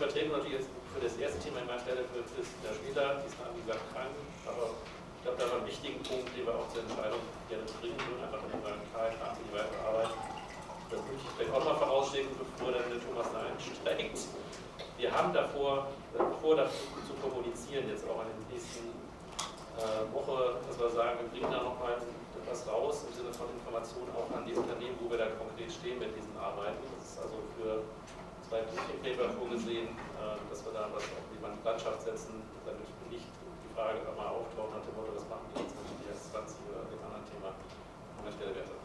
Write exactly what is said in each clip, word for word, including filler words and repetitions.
vertreten natürlich jetzt für das erste Thema immer Stelle für Herr Schmieder, die ist dann wie gesagt krank, aber ich glaube, da war ein wichtiger Punkt, den wir auch zur Entscheidung gerne bringen würden, einfach in der Klarheit haben für die weitere Arbeit. Das möchte ich vielleicht auch mal vorausschicken, bevor dann der Thomas da einsteigt. Wir haben davor, vor, dazu zu kommunizieren, jetzt auch in der nächsten äh, Woche, dass wir sagen, wir bringen da nochmal etwas raus im Sinne von Informationen auch an die Unternehmen, wo wir da konkret stehen mit diesen Arbeiten. Das ist also für zwei Briefing Paper vorgesehen, äh, dass wir da was auf die Landschaft setzen, damit nicht die Frage mal auftaucht nach dem Motto, was machen wir jetzt mit dem S zwanzig oder dem anderen Thema an der Stelle Werte.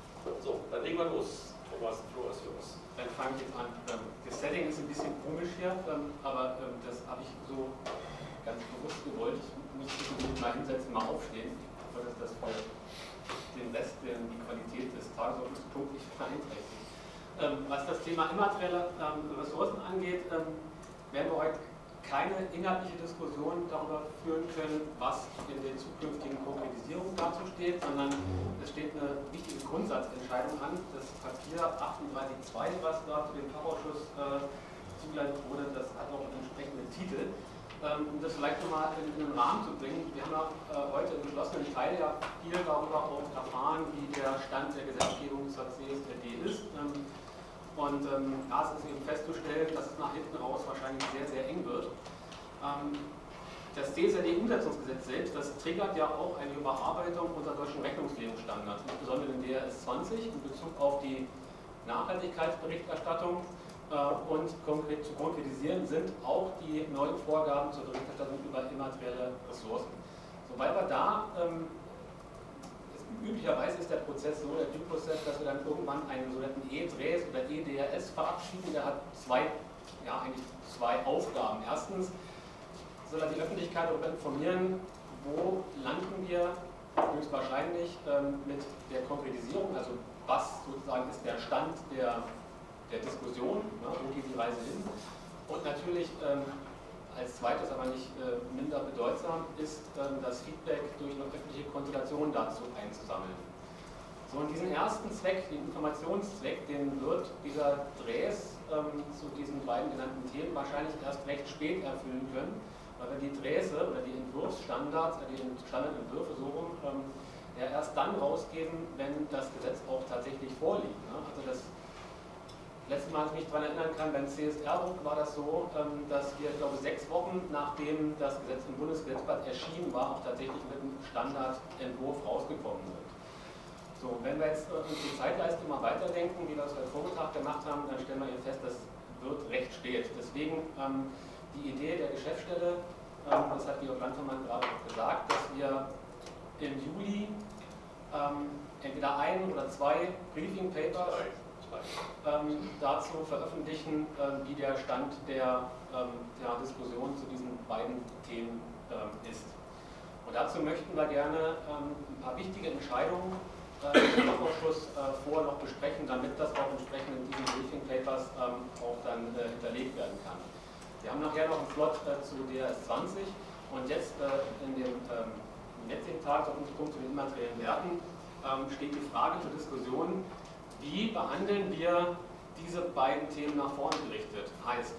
So, dann legen wir los. Thomas, Flo ist für uns. Dann fange ich jetzt an. Das Setting ist ein bisschen komisch hier, aber das habe ich so ganz bewusst gewollt. Ich muss mich mal hinsetzen, mal aufstehen. Ich hoffe, dass das für den Rest, die Qualität des Tagesordnungspunkts nicht beeinträchtigt. Was das Thema immaterielle Ressourcen angeht, werden wir heute keine inhaltliche Diskussion darüber führen können, was in den zukünftigen Konkretisierungen dazu steht, sondern es steht eine wichtige Grundsatzentscheidung an. Das Papier achtunddreißig Punkt zwei, was da für den Fachausschuss äh, zugeleitet wurde, das hat auch einen entsprechenden Titel. Ähm, um das vielleicht nochmal in, in den Rahmen zu bringen, wir haben ja äh, heute im geschlossenen Teil ja viel darüber auch erfahren, wie der Stand der Gesetzgebung zur C S R D ist. Ähm, Und ähm, da ist es eben festzustellen, dass es nach hinten raus wahrscheinlich sehr, sehr eng wird. Ähm, das C S R D-Umsetzungsgesetz selbst, das triggert ja auch eine Überarbeitung unserer deutschen Rechnungslegungsstandards, insbesondere den D R S zwanzig in Bezug auf die Nachhaltigkeitsberichterstattung. Äh, und konkret zu konkretisieren sind auch die neuen Vorgaben zur Berichterstattung über immaterielle Ressourcen. So, weil wir da ähm, üblicherweise ist der Prozess so, der Due-Prozess, dass wir dann irgendwann einen sogenannten E D R E S oder E D R S verabschieden. Der hat zwei, ja, eigentlich zwei Aufgaben. Erstens soll er die Öffentlichkeit darüber informieren, wo landen wir höchstwahrscheinlich ähm, mit der Konkretisierung, also was sozusagen ist der Stand der, der Diskussion, ne, wo geht die Reise hin. Und natürlich ähm, als zweites, aber nicht äh, minder bedeutsam, ist ähm, das Feedback durch eine öffentliche Konsultation dazu einzusammeln. So, und diesen ersten Zweck, den Informationszweck, den wird dieser Drehs ähm, zu diesen beiden genannten Themen wahrscheinlich erst recht spät erfüllen können, weil wir die Dräse oder die Entwurfsstandards, äh, die Standardentwürfe so rum, ähm, ja erst dann rausgeben, wenn das Gesetz auch tatsächlich vorliegt. Ne? Also das letztes Mal, als ich mich daran erinnern kann, beim C S R war das so, dass wir, ich glaube, sechs Wochen nachdem das Gesetz im Bundesgesetzblatt erschienen war, auch tatsächlich mit einem Standardentwurf rausgekommen sind. So, wenn wir jetzt uns die Zeitleiste mal weiterdenken, wie wir es heute Vormittag gemacht haben, dann stellen wir eben fest, das wird recht spät. Deswegen ähm, die Idee der Geschäftsstelle, ähm, das hat Georg Landvermann gerade auch gesagt, dass wir im Juli ähm, entweder ein oder zwei Briefing Papers Ähm, dazu veröffentlichen, ähm, wie der Stand der, ähm, der Diskussion zu diesen beiden Themen ähm, ist. Und dazu möchten wir gerne ähm, ein paar wichtige Entscheidungen äh, im Fachausschuss äh, vorher noch besprechen, damit das auch entsprechend in diesen Briefing Papers ähm, auch dann äh, hinterlegt werden kann. Wir haben nachher noch einen Slot äh, zu D R S zwanzig und jetzt äh, in dem ähm, jetzigen Tagesordnungspunkt zu den immateriellen Werten ähm, steht die Frage zur Diskussion, wie behandeln wir diese beiden Themen nach vorne gerichtet? Heißt,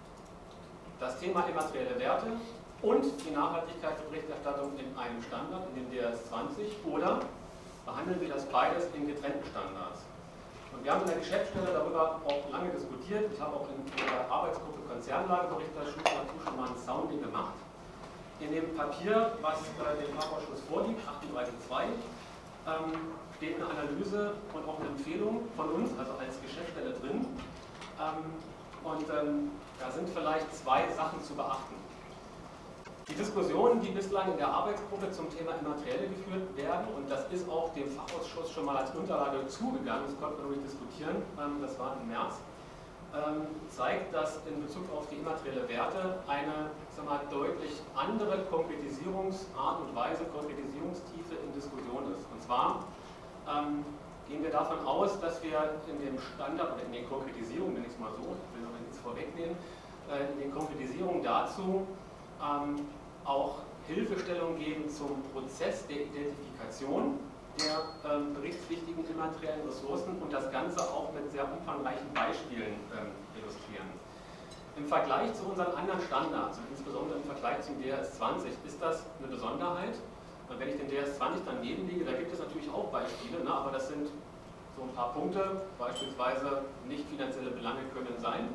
das Thema immaterielle Werte und die Nachhaltigkeitsberichterstattung in einem Standard, in dem D R S zwanzig, oder behandeln wir das beides in getrennten Standards? Und wir haben in der Geschäftsstelle darüber auch lange diskutiert. Ich habe auch in der Arbeitsgruppe Konzernlageberichterstattung dazu schon mal ein Sounding gemacht. In dem Papier, was äh, dem Fachausschuss vorliegt, achtunddreißig Punkt zwei, ähm, steht eine Analyse und auch eine Empfehlung von uns, also als Geschäftsstelle drin. Ähm, und ähm, da sind vielleicht zwei Sachen zu beachten. Die Diskussionen, die bislang in der Arbeitsgruppe zum Thema Immaterielle geführt werden, und das ist auch dem Fachausschuss schon mal als Unterlage zugegangen, das konnten wir nicht diskutieren, ähm, das war im März, ähm, zeigt, dass in Bezug auf die immaterielle Werte eine, sag mal, deutlich andere Konkretisierungsart und Weise, Konkretisierungstiefe in Diskussion ist. Und zwar Ähm, gehen wir davon aus, dass wir in dem Standard oder in den Konkretisierungen, nenne ich es mal so, ich will noch nichts vorwegnehmen, äh, in den Konkretisierungen dazu ähm, auch Hilfestellung geben zum Prozess der Identifikation der ähm, berichtspflichtigen immateriellen Ressourcen und das Ganze auch mit sehr umfangreichen Beispielen ähm, illustrieren. Im Vergleich zu unseren anderen Standards, insbesondere im Vergleich zum D R S zwanzig, ist das eine Besonderheit. Und wenn ich den D R S zwanzig daneben liege, da gibt es natürlich auch Beispiele, ne, aber das sind so ein paar Punkte, beispielsweise nicht finanzielle Belange können sein.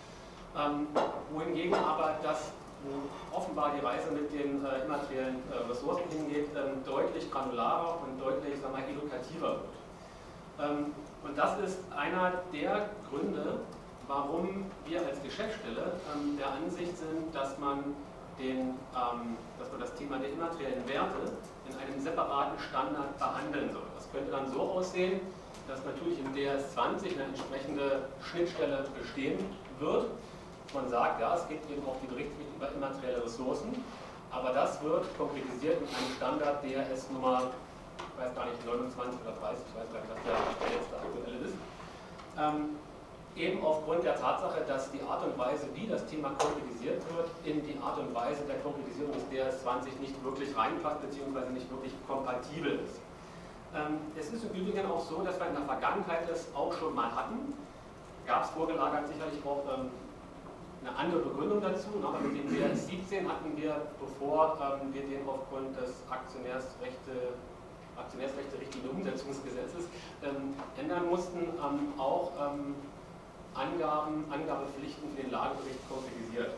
Ähm, wohingegen aber das, wo offenbar die Reise mit den äh, immateriellen äh, Ressourcen hingeht, ähm, deutlich granularer und deutlich, sagen wir mal, edukativer wird. Ähm, und das ist einer der Gründe, warum wir als Geschäftsstelle ähm, der Ansicht sind, dass man, den, ähm, dass man das Thema der immateriellen Werte in einem separaten Standard behandeln soll. Das könnte dann so aussehen, dass natürlich im D R S zwanzig eine entsprechende Schnittstelle bestehen wird. Man sagt, ja, es gibt eben auch die Berichtspflicht über immaterielle Ressourcen, aber das wird konkretisiert in einem Standard D R S Nummer, ich weiß gar nicht, neunundzwanzig oder dreißig, ich weiß gar nicht, was der letzte aktuelle ist. Ähm, eben aufgrund der Tatsache, dass die Art und Weise, wie das Thema konkretisiert wird, in die Art und Weise der Konkretisierung des D R S zwanzig nicht wirklich reinpasst, beziehungsweise nicht wirklich kompatibel ist. Ähm, es ist im Übrigen auch so, dass wir in der Vergangenheit das auch schon mal hatten. Gab es vorgelagert sicherlich auch ähm, eine andere Begründung dazu, aber mit dem D R S siebzehn hatten wir, bevor ähm, wir den aufgrund des Aktionärsrechte Aktionärsrechte-Richtlinie Umsetzungsgesetzes ähm, ändern mussten, ähm, auch ähm, Angaben, Angabepflichten für den Lagebericht konkretisiert.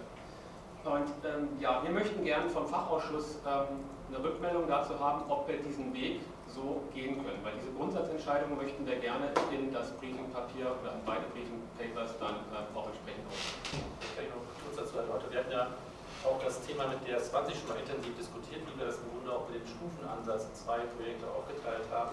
Und ähm, ja, wir möchten gerne vom Fachausschuss ähm, eine Rückmeldung dazu haben, ob wir diesen Weg so gehen können. Weil diese Grundsatzentscheidung möchten wir gerne in das Briefingpapier oder in beide Briefing-Papers dann äh, auch entsprechend aufnehmen. Ich kann noch kurz dazu erläutern. Wir hatten ja auch das Thema mit D R S zwanzig schon mal intensiv diskutiert, wie wir das im Grunde auch mit dem Stufenansatz in zwei Projekte aufgeteilt haben,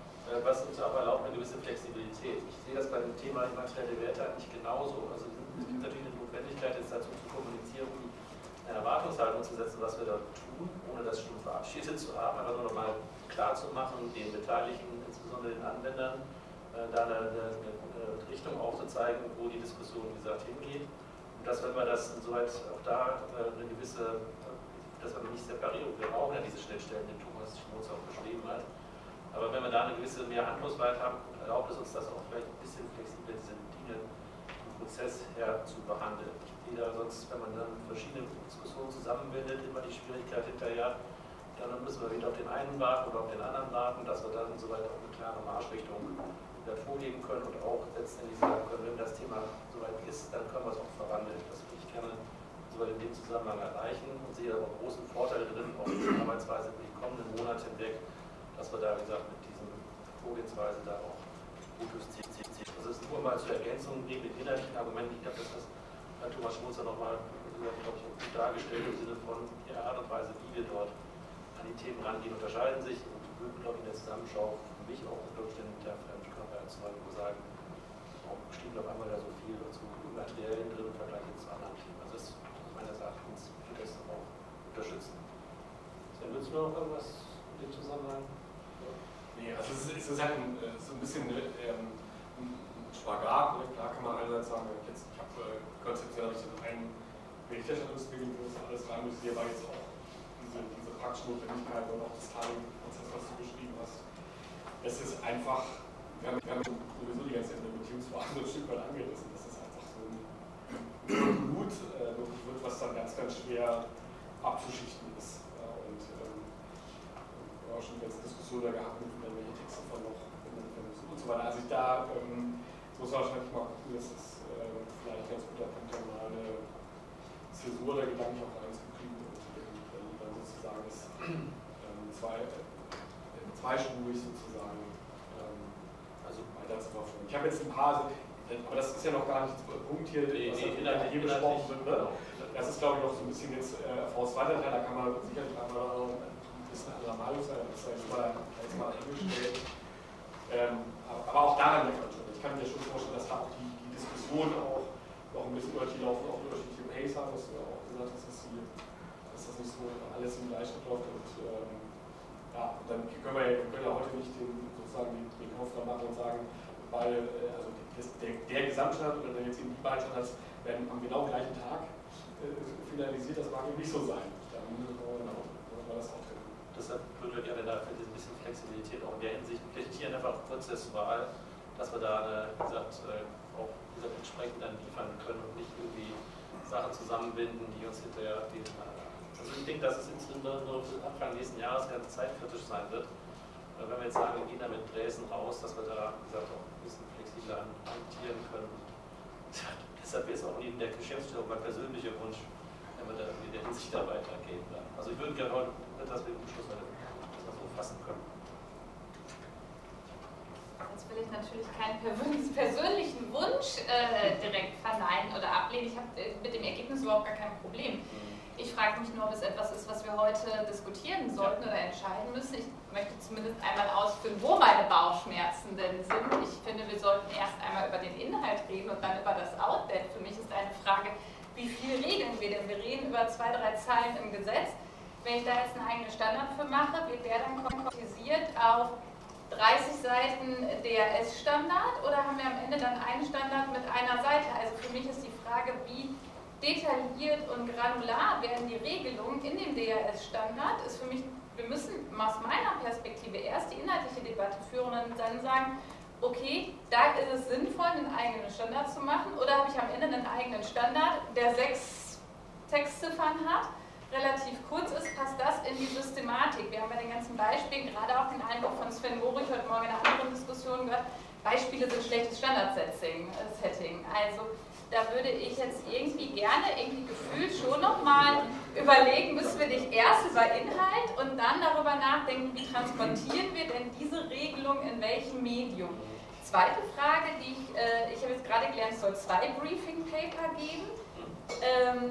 was uns aber erlaubt, eine gewisse Flexibilität. Ich sehe das bei dem Thema immaterielle Werte eigentlich genauso. Also es gibt natürlich eine Notwendigkeit, jetzt dazu zu kommunizieren, eine Erwartungshaltung zu setzen, was wir dort tun, ohne das schon verabschiedet zu haben, aber nur noch mal klar zu machen, den Beteiligten, insbesondere den Anwendern, äh, da eine, eine, eine Richtung aufzuzeigen, wo die Diskussion, wie gesagt, hingeht. Und dass, wenn wir das insoweit auch da äh, eine gewisse, dass wir nicht separieren, wir brauchen ja diese Schnittstellen, die Thomas Schmutz auch beschrieben hat. Aber wenn wir da eine gewisse mehr Handlungsfreiheit haben, erlaubt es uns das auch vielleicht ein bisschen flexibler, diese Dinge im Prozess her zu behandeln. Die da sonst, wenn man dann verschiedene Diskussionen zusammenbindet, immer die Schwierigkeit hinterher, dann müssen wir wieder auf den einen warten oder auf den anderen warten, dass wir dann soweit auch eine klare Marschrichtung wieder vorgeben können und auch letztendlich sagen können, wenn das Thema soweit ist, dann können wir es auch verwandeln. Das würde ich gerne soweit in dem Zusammenhang erreichen und sehe aber auch großen Vorteile drin, auch in der Arbeitsweise für die kommenden Monate hinweg, dass wir da, wie gesagt, mit diesem Vorgehensweise da auch gutes Ziel ziehen. Das ist nur mal zur Ergänzung neben den inhaltlichen Argumenten. Ich glaube, das ist Herr Thomas Schmutzer nochmal, glaube ich, auch gut dargestellt im Sinne von der Art und Weise, wie wir dort an die Themen rangehen, unterscheiden sich und würden, glaube ich, in der Zusammenschau für mich auch unter Umständen der Fremdkörpererzeugung sagen, auch steht auf einmal da so viel zu Materialien drin im Vergleich zu anderen Themen. Also das ist meines Erachtens für das auch unterstützen. Sven, willst du noch irgendwas in dem Zusammenhang? Nee, also es ist, es ist halt ein, so ein bisschen ähm, ein Spagat. Ne? Klar kann man einerseits sagen, jetzt, ich habe äh, konzeptionell habe ich so einen Berichterstattungsweg, wo das alles rein muss, hier war jetzt auch diese, diese praktische Notwendigkeit und auch das Timing-Prozess, was du beschrieben hast. Es ist einfach, wir haben, wir haben sowieso die ganze Implementierungsphase ein Stück weit angerissen, dass es einfach so ein Blut äh, wirklich wird, was dann ganz, ganz schwer abzuschichten ist. Ja, und ähm, wir haben auch schon die ganze Diskussion da gehabt, mit welche Texte von noch und so weiter. Also ich da ähm, muss man wahrscheinlich mal gucken, dass es äh, vielleicht ganz guter Punkt, dann mal eine Zäsur der Gedanken auch reinzukriegen und ähm, dann sozusagen das ähm, zwei, äh, zweispurig sozusagen ähm, also weiter zu verfolgen. Ich habe jetzt ein paar, aber das ist ja noch gar nicht der Punkt hier, nee, was nee, hier, hier besprochen wird. Ne? Das ist, glaube ich, noch so ein bisschen jetzt äh, V S zweiter Teil, da kann man sicherlich einmal ein bisschen anderer Meinung sein, das ist jetzt mal, jetzt mal eingestellt. Ähm, aber, aber auch daran merkt man schon. Ich kann mir schon vorstellen, dass da auch die, die Diskussion auch noch ein bisschen unterschiedlich laufen, auch unterschiedliche Pace haben, was du ja auch gesagt hast, dass, die, dass das nicht so alles im gleichen läuft. Und ähm, ja, und dann können wir, ja, wir können ja heute nicht den, sozusagen den, den Kauf da machen und sagen, beide, also das, der, der Gesamtstandard oder jetzt eben die beiden Standards werden am genau gleichen Tag äh, finalisiert, das mag eben nicht so sein. Dann müssen wir, genau, müssen wir das auch trennen. Deshalb würde ich gerne dafür ein bisschen Flexibilität auch in der Hinsicht plädieren, einfach prozessual, dass wir da, eine, wie gesagt, auch wie gesagt, entsprechend dann liefern können und nicht irgendwie Sachen zusammenbinden, die uns hinterher fehlen. Also ich denke, dass es insbesondere Anfang nächsten Jahres ganz zeitkritisch sein wird. Wenn wir jetzt sagen, wir gehen da mit Dresden raus, dass wir da, wie gesagt, auch ein bisschen flexibler hantieren können. Ja, deshalb ist auch neben der Geschäftsstellung mein persönlicher Wunsch, wenn wir da irgendwie in der Hinsicht da weitergehen. Also ich würde gerne heute, dass wir im Schluss das so fassen können. Jetzt will ich natürlich keinen persönlichen Wunsch äh, direkt verneinen oder ablehnen. Ich habe äh, mit dem Ergebnis überhaupt gar kein Problem. Ich frage mich nur, ob es etwas ist, was wir heute diskutieren sollten oder entscheiden müssen. Ich möchte zumindest einmal ausführen, wo meine Bauchschmerzen denn sind. Ich finde, wir sollten erst einmal über den Inhalt reden und dann über das Outlet. Für mich ist eine Frage, wie viel regeln wir denn? Wir reden über zwei, drei Zeilen im Gesetz. Wenn ich da jetzt einen eigenen Standard für mache, wird der dann konkretisiert auf dreißig Seiten D R S-Standard oder haben wir am Ende dann einen Standard mit einer Seite? Also für mich ist die Frage, wie detailliert und granular werden die Regelungen in dem D R S-Standard, ist für mich, wir müssen aus meiner Perspektive erst die inhaltliche Debatte führen und dann sagen, okay, da ist es sinnvoll, einen eigenen Standard zu machen, oder habe ich am Ende einen eigenen Standard, der sechs Textziffern hat, relativ kurz ist, passt das in die Systematik. Wir haben bei den ganzen Beispielen, gerade auch den Eindruck von Sven Gorig heute Morgen in einer anderen Diskussion gehört, Beispiele sind schlechtes Standard-Setting. Also da würde ich jetzt irgendwie gerne, irgendwie gefühlt schon nochmal überlegen, müssen wir nicht erst über Inhalt und dann darüber nachdenken, wie transportieren wir denn diese Regelung in welchem Medium. Zweite Frage, die ich, äh, ich habe jetzt gerade gelernt, es soll zwei Briefing Paper geben. Ähm,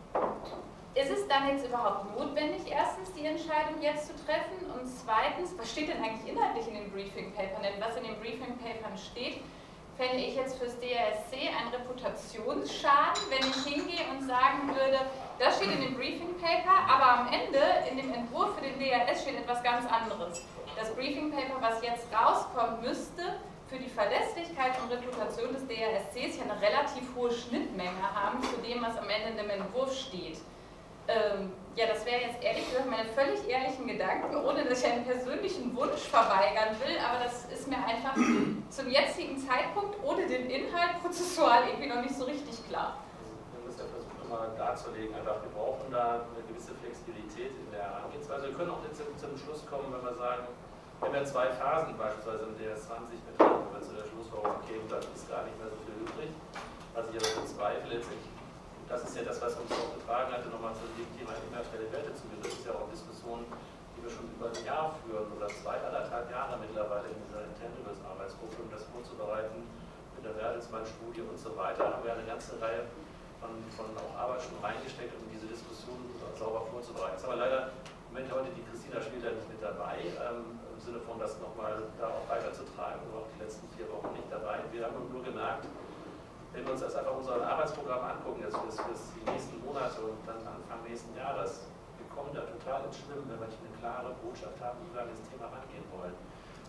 Ist es dann jetzt überhaupt notwendig, erstens die Entscheidung jetzt zu treffen und zweitens, was steht denn eigentlich inhaltlich in den Briefing Papern? Denn was in den Briefing Papern steht, fände ich jetzt fürs D R S C einen Reputationsschaden, wenn ich hingehe und sagen würde, das steht in dem Briefing Paper, aber am Ende in dem Entwurf für den D R S steht etwas ganz anderes. Das Briefing Paper, was jetzt rauskommen müsste, für die Verlässlichkeit und Reputation des D R S Cs ja eine relativ hohe Schnittmenge haben zu dem, was am Ende in dem Entwurf steht. Ähm, ja, das wäre jetzt ehrlich gesagt meine völlig ehrlichen Gedanken, ohne dass ich einen persönlichen Wunsch verweigern will, aber das ist mir einfach zum jetzigen Zeitpunkt ohne den Inhalt prozessual irgendwie noch nicht so richtig klar. Also, wir müssen ja versuchen, nochmal darzulegen, einfach, wir brauchen da eine gewisse Flexibilität in der Herangehensweise. Wir können auch jetzt zum Schluss kommen, wenn wir sagen, wir haben ja zwei Phasen, beispielsweise im D R S zwanzig mit drin, wenn wir zu der Schlussfolgerung kämen, dann ist gar nicht mehr so viel übrig. Was ich aber bezweifle, letztlich, das ist ja das, was uns auch getragen hatte, nochmal zu dem Thema immaterielle Werte zu gehen. Das ist ja auch eine Diskussion, die wir schon über ein Jahr führen oder zwei, anderthalb Jahre mittlerweile in dieser Intangibles-Arbeitsgruppe, um das vorzubereiten mit der Bertelsmann-Studie und so weiter. Da haben wir eine ganze Reihe von, von auch Arbeit schon reingesteckt, um diese Diskussion sauber vorzubereiten. Jetzt haben wir leider im Moment heute die Christina Schweder nicht mit dabei, ähm, im Sinne von das nochmal da auch weiterzutreiben, aber auch die letzten vier Wochen nicht dabei. Wir haben nur gemerkt, wenn wir uns das einfach unser Arbeitsprogramm angucken, jetzt für, für die nächsten Monate und dann Anfang nächsten Jahres, wir kommen da total ins Schwimmen, wenn wir nicht eine klare Botschaft haben, wie wir an das Thema rangehen wollen.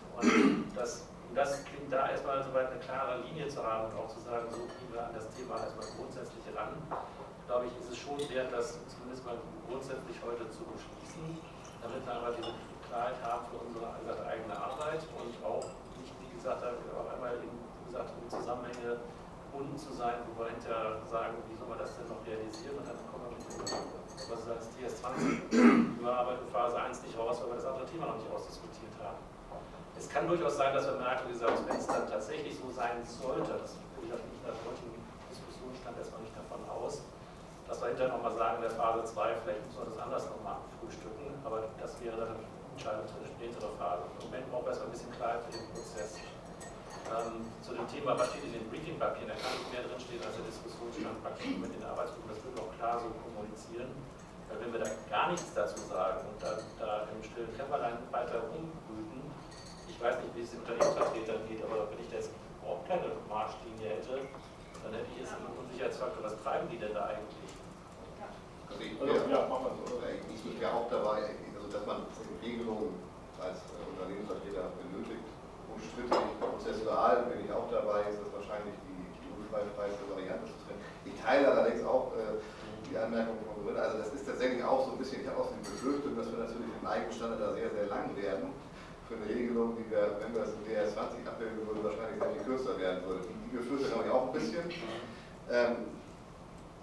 Und das, das klingt da erstmal soweit eine klare Linie zu haben und auch zu sagen, so gehen wir an das Thema erstmal grundsätzlich ran. Glaube ich, ist es schon wert, das zumindest mal grundsätzlich heute zu beschließen, damit wir aber diese Klarheit haben für unsere eigene Arbeit und auch nicht, wie gesagt, auf einmal eben, wie gesagt, in Zusammenhänge gebunden zu sein, wo wir hinterher sagen, wie soll man das denn noch realisieren, und dann kommen wir mit dem, was du als D S zwanzig überarbeitet Phase eins nicht raus, weil wir das andere Thema noch nicht ausdiskutiert haben. Es kann durchaus sein, dass wir merken, wie gesagt, wenn es dann tatsächlich so sein sollte, das will ich nicht nach der heutigen Diskussionsstand erstmal nicht davon aus, dass wir hinterher nochmal sagen, in der Phase zwei, vielleicht müssen wir das anders nochmal frühstücken, aber das wäre dann eine Entscheidung für eine spätere Phase. Im Moment brauchen wir erstmal ein bisschen Klarheit für den Prozess. Ähm, zu dem Thema, was steht in den Briefingpapieren, da kann nicht mehr drinstehen als der Diskussionsstand praktisch mit den Arbeitsgruppen. Das würden wir auch klar so kommunizieren. Weil wenn wir da gar nichts dazu sagen und dann da im stillen Kämmerlein weiter rumbrüten, ich weiß nicht, wie es den Unternehmensvertretern geht, aber wenn ich da jetzt überhaupt keine Marschlinie hätte, dann hätte ich jetzt einen Unsicherheitsfaktor. Was treiben die denn da eigentlich? Also ich bin ja, ja auch dabei, also dass man Regelungen als Unternehmensvertreter benötigt. Unstrittig, prozessual bin ich auch dabei, ist das wahrscheinlich die, die unfallfreiste Variante zu trennen. Ich teile allerdings auch äh, die Anmerkung von Corinna, also das ist tatsächlich auch so ein bisschen, ich habe auch die Befürchtung, dass wir natürlich im eigenen Standard da sehr, sehr lang werden, für eine Regelung, die wir, wenn wir das in D R S zwanzig abbilden würden, wahrscheinlich sehr viel kürzer werden würde. Die, die Befürchtung habe ich auch ein bisschen. Ähm,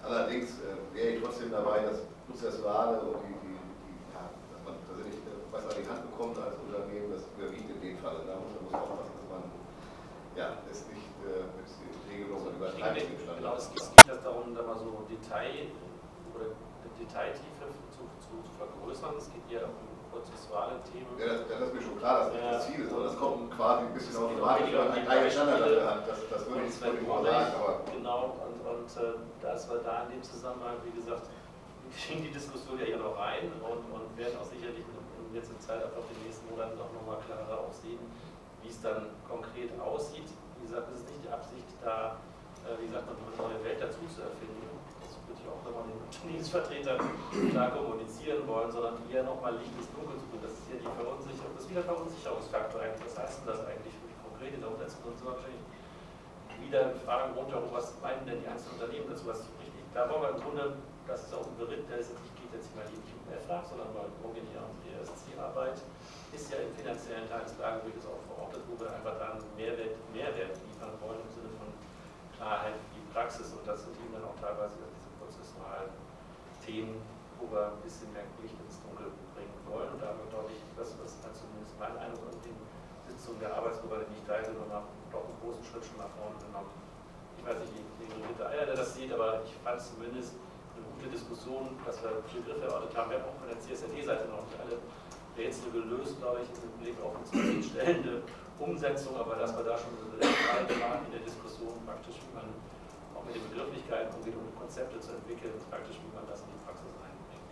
Allerdings äh, wäre ich trotzdem dabei, das Prozessuale und die, die, die ja, dass man tatsächlich was an die Hand bekommt als Unternehmen, das überwiegt in dem Fall. Da muss man muss aufpassen, dass man ja, es nicht äh, mit Regelungen und Übertreibungen im Genau, es geht das darum, da mal so Detail oder Detailtiefe zu, zu, zu vergrößern. Es geht eher um prozessuale Themen. Ja, das, das ist mir schon klar, dass das ja, das Ziel ist, aber das kommt quasi ein bisschen automatisch, wenn wenn man einen eigenen Standard dafür hat. Das, das würde ich nicht mal sagen. Aber genau, und, und äh, dass wir da in dem Zusammenhang, wie gesagt, wir kriegen die Diskussion ja hier noch rein und, und werden auch sicherlich in, in jetzt in Zeit ab den nächsten Monaten auch nochmal klarer auch sehen, wie es dann konkret aussieht. Wie gesagt, es ist nicht die Absicht, da, äh, wie gesagt, noch eine neue Welt dazu zu erfinden. Das würde ich auch nochmal den Unternehmensvertretern klar kommunizieren wollen, sondern eher nochmal Licht ins Dunkel zu bringen. Das ist ja die Verunsicherung, das ist wieder Verunsicherungsfaktor eigentlich. Was heißt denn das eigentlich für die konkrete der Umsetzung? Und so wahrscheinlich wieder Fragen rundherum, was meinen denn die einzelnen Unternehmen dazu? Was richtig, da wollen wir im Grunde, das ist auch ein Bericht, der ist, geht jetzt nicht mal nicht um E F R A G, sondern mal um die E S C-Arbeit, ist ja im finanziellen Teil des Lageberichts auch verortet, wo wir einfach dann Mehrwert, Mehrwert liefern wollen im Sinne von Klarheit für die Praxis. Und das sind eben dann auch teilweise diese prozessualen Themen, wo wir ein bisschen mehr Licht ins Dunkel bringen wollen. Und da haben wir, glaube ich, das, was dann zumindest mein Eindruck an den Sitzungen der Arbeitsgruppe, die ich teilgenommen habe, doch einen großen Schritt schon nach vorne genommen. Ich weiß nicht, wie Ritter Eier, der das sieht, aber ich fand zumindest eine gute Diskussion, dass wir Begriffe erörtert haben. Wir haben auch von der C S R D-Seite noch nicht alle Rätsel gelöst, glaube ich, im Blick auf eine zufriedenstellende Umsetzung, aber dass wir da schon eine waren in der Diskussion, praktisch, wie man auch mit den Begrifflichkeiten umgeht, um Konzepte zu entwickeln, praktisch, wie man das in die Praxis einbringt.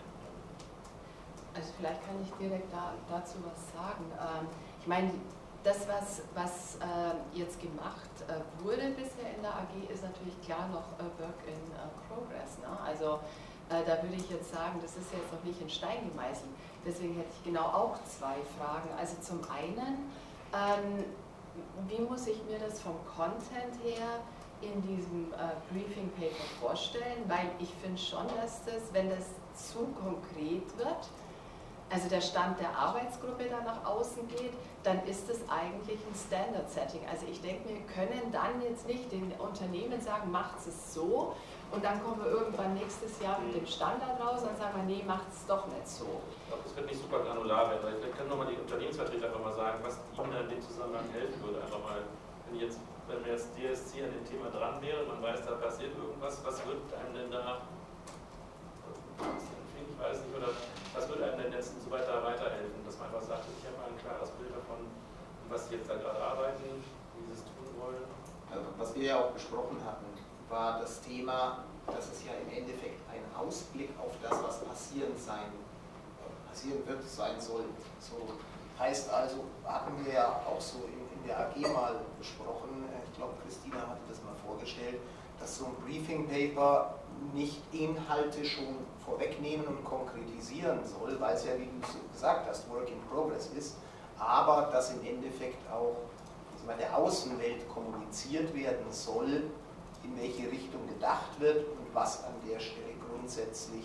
Also vielleicht kann ich direkt da, dazu was sagen. Ähm, ich meine, das, was, was äh, jetzt gemacht äh, wurde bisher in der A G, ist natürlich klar noch äh, Work in uh, Progress. Ne? Also äh, da würde ich jetzt sagen, das ist jetzt noch nicht in Stein gemeißelt. Deswegen hätte ich genau auch zwei Fragen. Also zum einen, ähm, wie muss ich mir das vom Content her in diesem äh, Briefing Paper vorstellen? Weil ich finde schon, dass das, wenn das zu konkret wird, also der Stand der Arbeitsgruppe da nach außen geht, dann ist es eigentlich ein Standard-Setting. Also ich denke, wir können dann jetzt nicht den Unternehmen sagen, macht es so, und dann kommen wir irgendwann nächstes Jahr mit dem Standard raus und sagen wir, nee, macht es doch nicht so. Ich glaube, das wird nicht super granular werden, weil wir können nochmal die Unternehmensvertreter einfach mal sagen, was ihnen in dem Zusammenhang helfen würde. Einfach mal, wenn, jetzt, wenn wir jetzt D S C an dem Thema dran wäre, man weiß, da passiert irgendwas, was wird einem denn da, ich weiß nicht, oder was würde einem denn jetzt so weiter weiterhelfen, dass man einfach sagt, ich habe mal ein klares Bild davon, was sie jetzt da gerade arbeiten, wie sie es tun wollen. Also, was wir ja auch besprochen hatten, war das Thema, dass es ja im Endeffekt ein Ausblick auf das, was passieren sein, passieren wird, sein soll. So heißt also, hatten wir ja auch so in, in der A G mal besprochen, ich glaube Christina hatte das mal vorgestellt, dass so ein Briefing Paper nicht Inhalte schon vorwegnehmen und konkretisieren soll, weil es ja, wie du gesagt hast, Work in Progress ist, aber dass im Endeffekt auch der Außenwelt kommuniziert werden soll, in welche Richtung gedacht wird und was an der Stelle grundsätzlich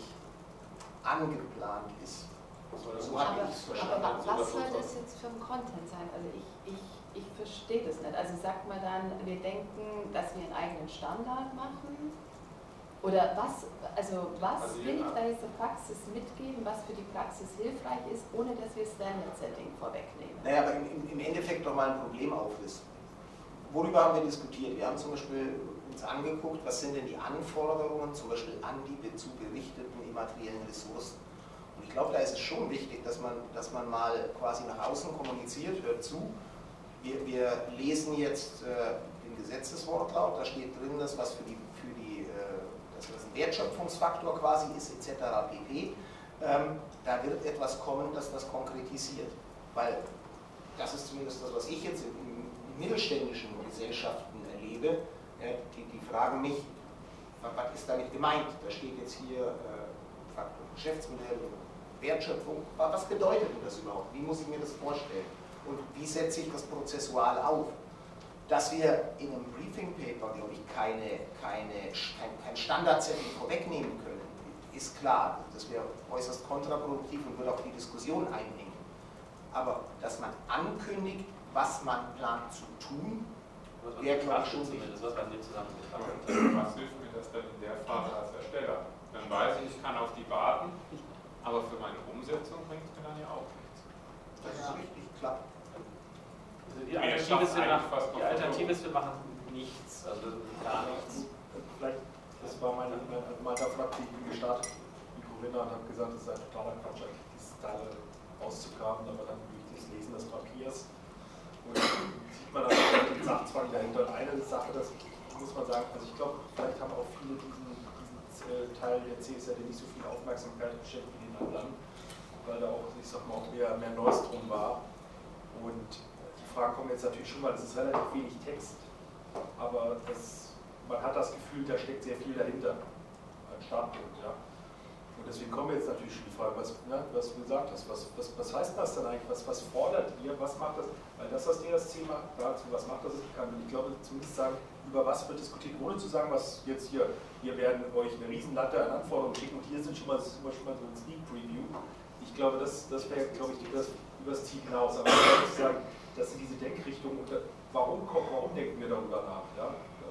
angeplant ist. So habe ich es verstanden. Aber was soll das jetzt für ein Content sein? Also ich, ich, ich verstehe das nicht. Also sagt man dann, wir denken, dass wir einen eigenen Standard machen? Oder was, also was also will ich ja. da jetzt der Praxis mitgeben, was für die Praxis hilfreich ist, ohne dass wir Standard-Setting vorwegnehmen? Naja, aber im, im Endeffekt doch mal ein Problem auflisten. Worüber haben wir diskutiert? Wir haben zum Beispiel uns angeguckt, was sind denn die Anforderungen, zum Beispiel an die zu berichteten immateriellen Ressourcen. Und ich glaube, da ist es schon wichtig, dass man, dass man mal quasi nach außen kommuniziert, hört zu. Wir, wir lesen jetzt äh, den Gesetzeswortlaut, da steht drin, dass was für die, für die äh, dass das ein Wertschöpfungsfaktor quasi ist, et cetera pp. Ähm, da wird etwas kommen, das das konkretisiert. Weil das ist zumindest das, was ich jetzt in, in mittelständischen Gesellschaften erlebe. Ja, die, die fragen mich, was ist damit gemeint? Da steht jetzt hier äh, Faktor Geschäftsmodell und Wertschöpfung. Was bedeutet denn das überhaupt? Wie muss ich mir das vorstellen? Und wie setze ich das prozessual auf? Dass wir in einem Briefing Paper, glaube ich, keine, keine, kein, kein Standardsetting vorwegnehmen können, ist klar. Das wäre äußerst kontraproduktiv und würde auch die Diskussion einengen. Aber dass man ankündigt, was man plant zu tun Was man Ja, klar, betrachtet schon. zumindest, was man in dem Zusammenhang betrachtet. Was hilft mir das denn in der Phase als Ersteller? Dann weiß ich, ich kann auf die warten, aber für meine Umsetzung bringt es mir dann ja auch nichts. Das ist richtig, klar. Also die Alternative ist, wir machen, die Alternative ist, wir machen nichts, also gar nichts. Vielleicht, das war meine, meine, meine Frage, die gestartet, die Corinna, und hat gesagt, es sei totaler Quatsch, eigentlich diese Teile auszugraben, aber dann durch das Lesen des Papiers. Und sieht man dann den Sachzwang dahinter. Und eine Sache, das muss man sagen, also ich glaube, vielleicht haben auch viele diesen, diesen Teil der C S R D nicht so viel Aufmerksamkeit geschenkt wie den anderen, weil da auch, ich sag mal, auch mehr, mehr Neues drum war. Und die Fragen kommen jetzt natürlich schon mal, das ist relativ wenig Text, aber das, man hat das Gefühl, da steckt sehr viel dahinter, ein Startpunkt. Ja. Und deswegen kommen jetzt natürlich schon die Frage, was, ne, was du gesagt hast, was, was, was heißt das denn eigentlich, was, was fordert ihr, was macht das, weil das, was D S C macht, dazu, was macht das, ist bekannt. Und ich glaube, zumindest sagen, über was wird diskutiert, ohne zu sagen, was jetzt hier, wir werden euch eine Riesenlatte an Anforderungen schicken und hier sind schon mal, schon mal so ein Sneak Preview. Ich glaube, das, das wäre, glaube ich, über das, über das Ziel hinaus. Aber ich würde sagen, das sind diese Denkrichtungen, und warum, warum denken wir darüber nach? Ja?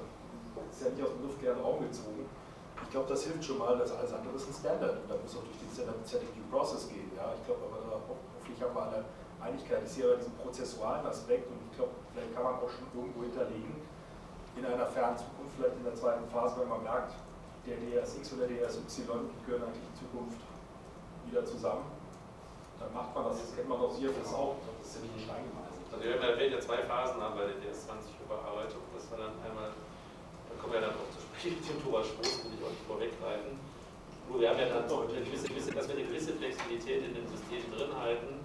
Das ist ja nicht aus dem luftleeren Raum gezogen. Ich glaube, das hilft schon mal, dass alles andere ist ein Standard. Und da muss auch durch den Standard Due Process gehen. Ja? Ich glaube, aber da, hoffentlich haben wir alle Einigkeit. Ich sehe aber diesen prozessualen Aspekt und ich glaube, vielleicht kann man auch schon irgendwo hinterlegen, in einer fernen Zukunft, vielleicht in der zweiten Phase, wenn man merkt, der D S X oder der D S Y gehören eigentlich in Zukunft wieder zusammen. Dann macht man das, das kennt man aus hier, das auch, das ist ja nicht in Stein gemeißelt. Also wir werden ja zwei Phasen haben bei der D S zwanzig Überarbeitung, dass wir dann einmal, da kommen wir dann auch zu sprechen, mit dem Thomas Stoß, will ich auch nicht vorweggreifen. Nur wir haben ja dann eine gewisse, gewisse, dass wir eine gewisse Flexibilität in den Systemen drin halten,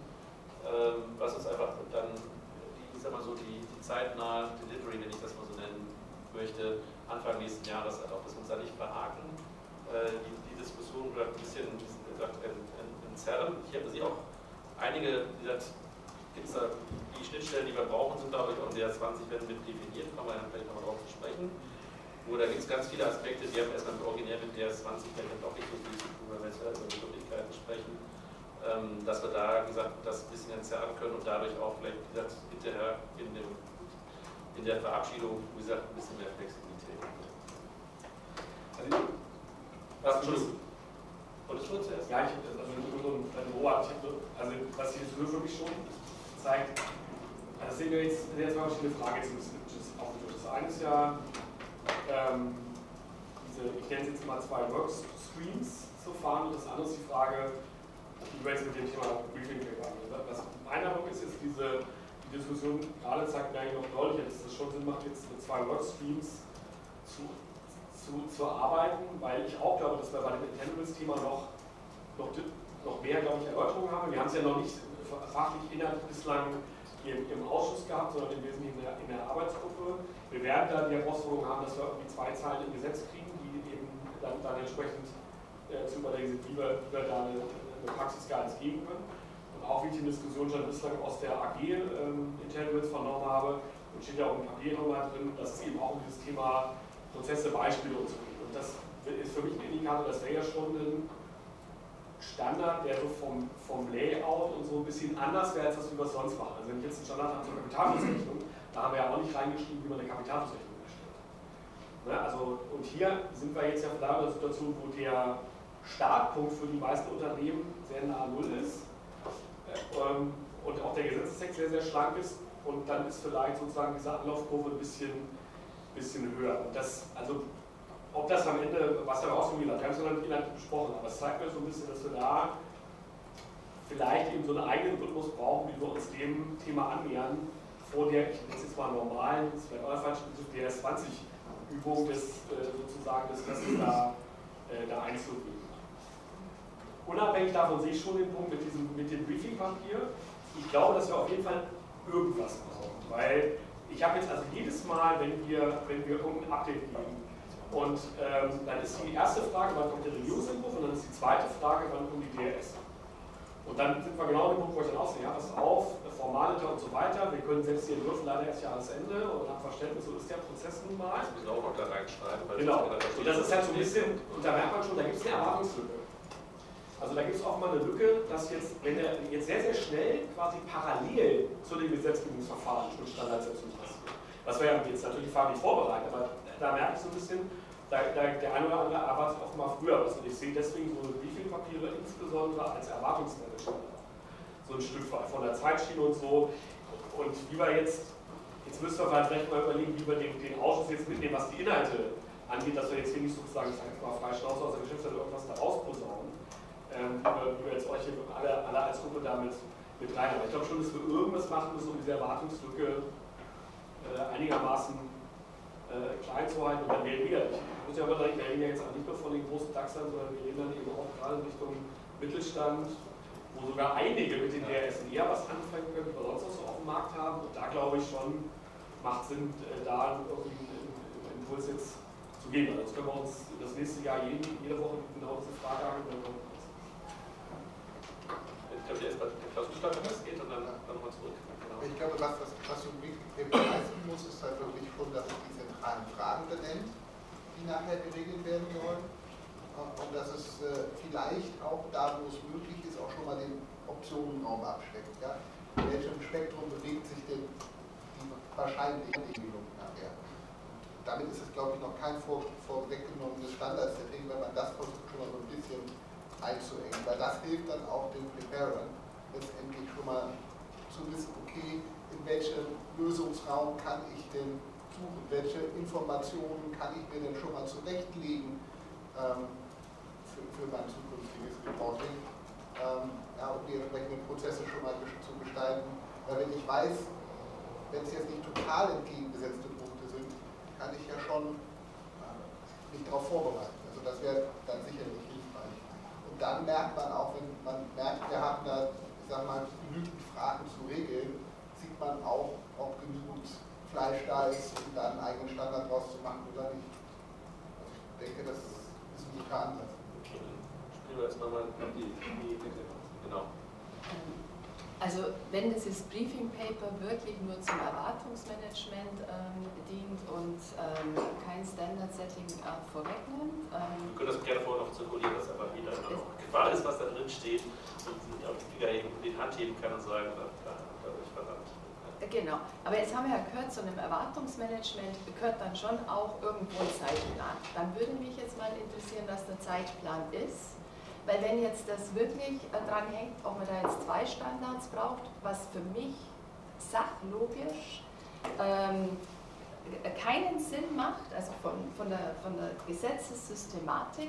ähm, was uns einfach dann, die, ich sag mal so, die, die zeitnahe Delivery, wenn ich das mal so nennen möchte, Anfang nächsten Jahres halt auch, dass wir uns da nicht verhaken, äh, die, die Diskussion bleibt ein bisschen, wie gesagt, entzerren. Ich habe sie auch einige, wie gesagt, gibt es da die Schnittstellen, die wir brauchen, sind glaube ich auch in der zwanzig werden mit definiert, kommen wir dann vielleicht nochmal drauf zu sprechen. Nur da gibt es ganz viele Aspekte, die haben erstmal originär mit der zwanzig vielleicht doch nicht so viel zu tun, wenn wir jetzt über die Möglichkeiten sprechen, ähm, dass wir da, wie gesagt, das ein bisschen entzerren können und dadurch auch vielleicht, wie gesagt, hinterher in, dem, in der Verabschiedung, wie gesagt, ein bisschen mehr Flexibilität. Also, was Entschuldigung. Wolltest du zuerst? Ja, ich also nur so ein Rohr, also was hier für mich schon zeigt, das sehen wir jetzt, jetzt mal verschiedene Fragen jetzt ein bisschen aufgeführt. Das eine ist ja, ähm, diese, ich nenne es jetzt mal zwei Workstreams zu fahren und das andere ist die Frage, die wir jetzt mit dem Thema Briefing gegangen sind. Was mein Eindruck ist, ist diese die Diskussion, gerade zeigt mir eigentlich noch deutlicher, dass es schon Sinn macht, jetzt mit zwei Workstreams zu Zu, zu arbeiten, weil ich auch glaube, dass wir bei dem Intangibles-Thema noch, noch, noch mehr, glaube ich, Erörterungen haben. Wir haben es ja noch nicht fachlich inhaltlich bislang im, im Ausschuss gehabt, sondern im Wesentlichen in der, in der Arbeitsgruppe. Wir werden da die Herausforderung haben, dass wir irgendwie zwei Zeilen im Gesetz kriegen, die eben dann, dann entsprechend äh, zu überlegen sind, wie wir, wie wir da eine, eine Praxisguidance geben können. Und auch wie ich die Diskussion schon bislang aus der A G ähm, Intangibles vernommen habe, und steht ja auch im Papier nochmal drin, dass es eben auch um dieses Thema Prozesse, Beispiele und so geht. Und das ist für mich ein Indikator, das wäre ja schon ein Standard, der so vom, vom Layout und so ein bisschen anders wäre, als das wir sonst machen. Also wenn ich jetzt einen Standard habe zur Kapitalflussrechnung, da haben wir ja auch nicht reingeschrieben, wie man eine Kapitalflussrechnung erstellt. Ne, also, und hier sind wir jetzt ja vielleicht in einer Situation, wo der Startpunkt für die meisten Unternehmen sehr nah Null ist ähm, und auch der Gesetzestext sehr, sehr schlank ist und dann ist vielleicht sozusagen diese Anlaufkurve ein bisschen bisschen höher. Und das, also, ob das am Ende, was da rauskommt, wir haben es noch nicht besprochen, aber es zeigt mir so ein bisschen, dass wir da vielleicht eben so einen eigenen Rhythmus brauchen, wie wir uns dem Thema annähern, vor der, ich nenne es jetzt mal normalen, das ist vielleicht auch der falsche Begriff, der S zwanzig Übung des, äh, sozusagen, des Rest da, äh, da einzuüben. Unabhängig davon sehe ich schon den Punkt mit, diesem, mit dem Briefing-Papier. Ich glaube, dass wir auf jeden Fall irgendwas brauchen, weil ich habe jetzt also jedes Mal, wenn wir, wenn wir irgendein Update geben, und ähm, dann ist die erste Frage, wann kommt der Regierungsentwurf, und dann ist die zweite Frage, wann kommt die D R S. Und dann sind wir genau an dem Punkt, wo ich dann aussehe, ja, pass auf, Formaliter und so weiter, wir können selbst die Entwürfe leider erst Jahresende und haben Verständnis, so ist der Prozess nun mal. Das müssen wir auch noch da reinschreiben. Weil genau, das und das ist halt so ein bisschen, und da merkt man schon, da gibt es eine Erwartungslücke. Also da gibt es auch mal eine Lücke, dass jetzt, wenn er jetzt sehr, sehr schnell quasi parallel zu dem Gesetzgebungsverfahren schon Standardsetzung passiert, was wir ja jetzt natürlich fachlich vorbereiten, aber da merke ich so ein bisschen, da, da, der eine oder andere erwartet auch mal früher was. Und ich sehe deswegen so Briefingpapiere insbesondere als Erwartungsmanagement so ein Stück weit von der Zeitschiene und so. Und wie wir jetzt, jetzt müssen wir vielleicht mal überlegen, wie wir den, den Ausschuss jetzt mitnehmen, was die Inhalte angeht, dass wir jetzt hier nicht sozusagen, ich sage jetzt mal frei Schnauze aus der Geschäftsleitung irgendwas da rausposaunen, ähm, wie wir jetzt euch hier alle, alle als Gruppe damit mit rein. Aber ich glaube schon, dass wir irgendwas machen müssen, um diese Erwartungslücke äh, einigermaßen äh, klein zu halten. Und dann reden wir, ich muss ja mal sagen, wir reden ja jetzt auch nicht nur von den großen DAXern, sondern wir reden dann eben auch gerade in Richtung Mittelstand, wo sogar einige mit den D R S eher was anfangen können, die wir sonst auch so auf dem Markt haben. Und da glaube ich schon, macht Sinn, äh, da irgendwie einen Impuls jetzt zu geben. Also jetzt können wir uns das nächste Jahr jeden, jede Woche genau diese Frage angucken. Ich glaube, der ist bei der Klausurgestaltung, das geht, und dann, dann nochmal zurück. Genau. Ich glaube, was, was, was so leisten muss, ist halt wirklich schon, dass es die zentralen Fragen benennt, die nachher geregelt werden sollen. Und dass es äh, vielleicht auch da, wo es möglich ist, auch schon mal den Optionenraum absteckt. Ja? In welchem Spektrum bewegt sich denn die wahrscheinliche Regelung nachher? Und damit ist es, glaube ich, noch kein vor, vorweggenommenes Standardsetting, wenn man das versucht, schon mal so ein bisschen einzuengen. Weil das hilft dann auch den Preparern letztendlich schon mal zu wissen, okay, in welchem Lösungsraum kann ich denn suchen, welche Informationen kann ich mir denn schon mal zurechtlegen, ähm, Für, für mein zukünftiges Reporting, ähm, ja, und die entsprechenden Prozesse schon mal zu gestalten. Weil wenn ich weiß, wenn es jetzt nicht total entgegengesetzte Punkte sind, kann ich ja schon äh, mich darauf vorbereiten. Also das wäre dann sicherlich hilfreich. Und dann merkt man auch, wenn man merkt, wir haben da, ich sag mal, genügend Fragen zu regeln, sieht man auch, ob genügend Fleisch da ist, um da einen eigenen Standard draus zu machen oder nicht. Also ich denke, das ist ein guter Ansatz. Spielen wir erstmal mal die, die, genau. Also wenn dieses Briefing Paper wirklich nur zum Erwartungsmanagement ähm, dient und ähm, kein Standard-Setting äh, vorwegnimmt. Ähm, wir können das gerne vorher noch zirkulieren, dass aber jeder noch Gefahr ist, was da drin steht und auf die Finger in die Hand heben kann und sagen, da habe ich verdammt. Genau, aber jetzt haben wir ja gehört, zu einem Erwartungsmanagement gehört dann schon auch irgendwo ein Zeitplan. Dann würde mich jetzt mal interessieren, was der Zeitplan ist. Weil wenn jetzt das wirklich dran hängt, ob man da jetzt zwei Standards braucht, was für mich sachlogisch ähm, keinen Sinn macht, also von, von, der, von der Gesetzessystematik,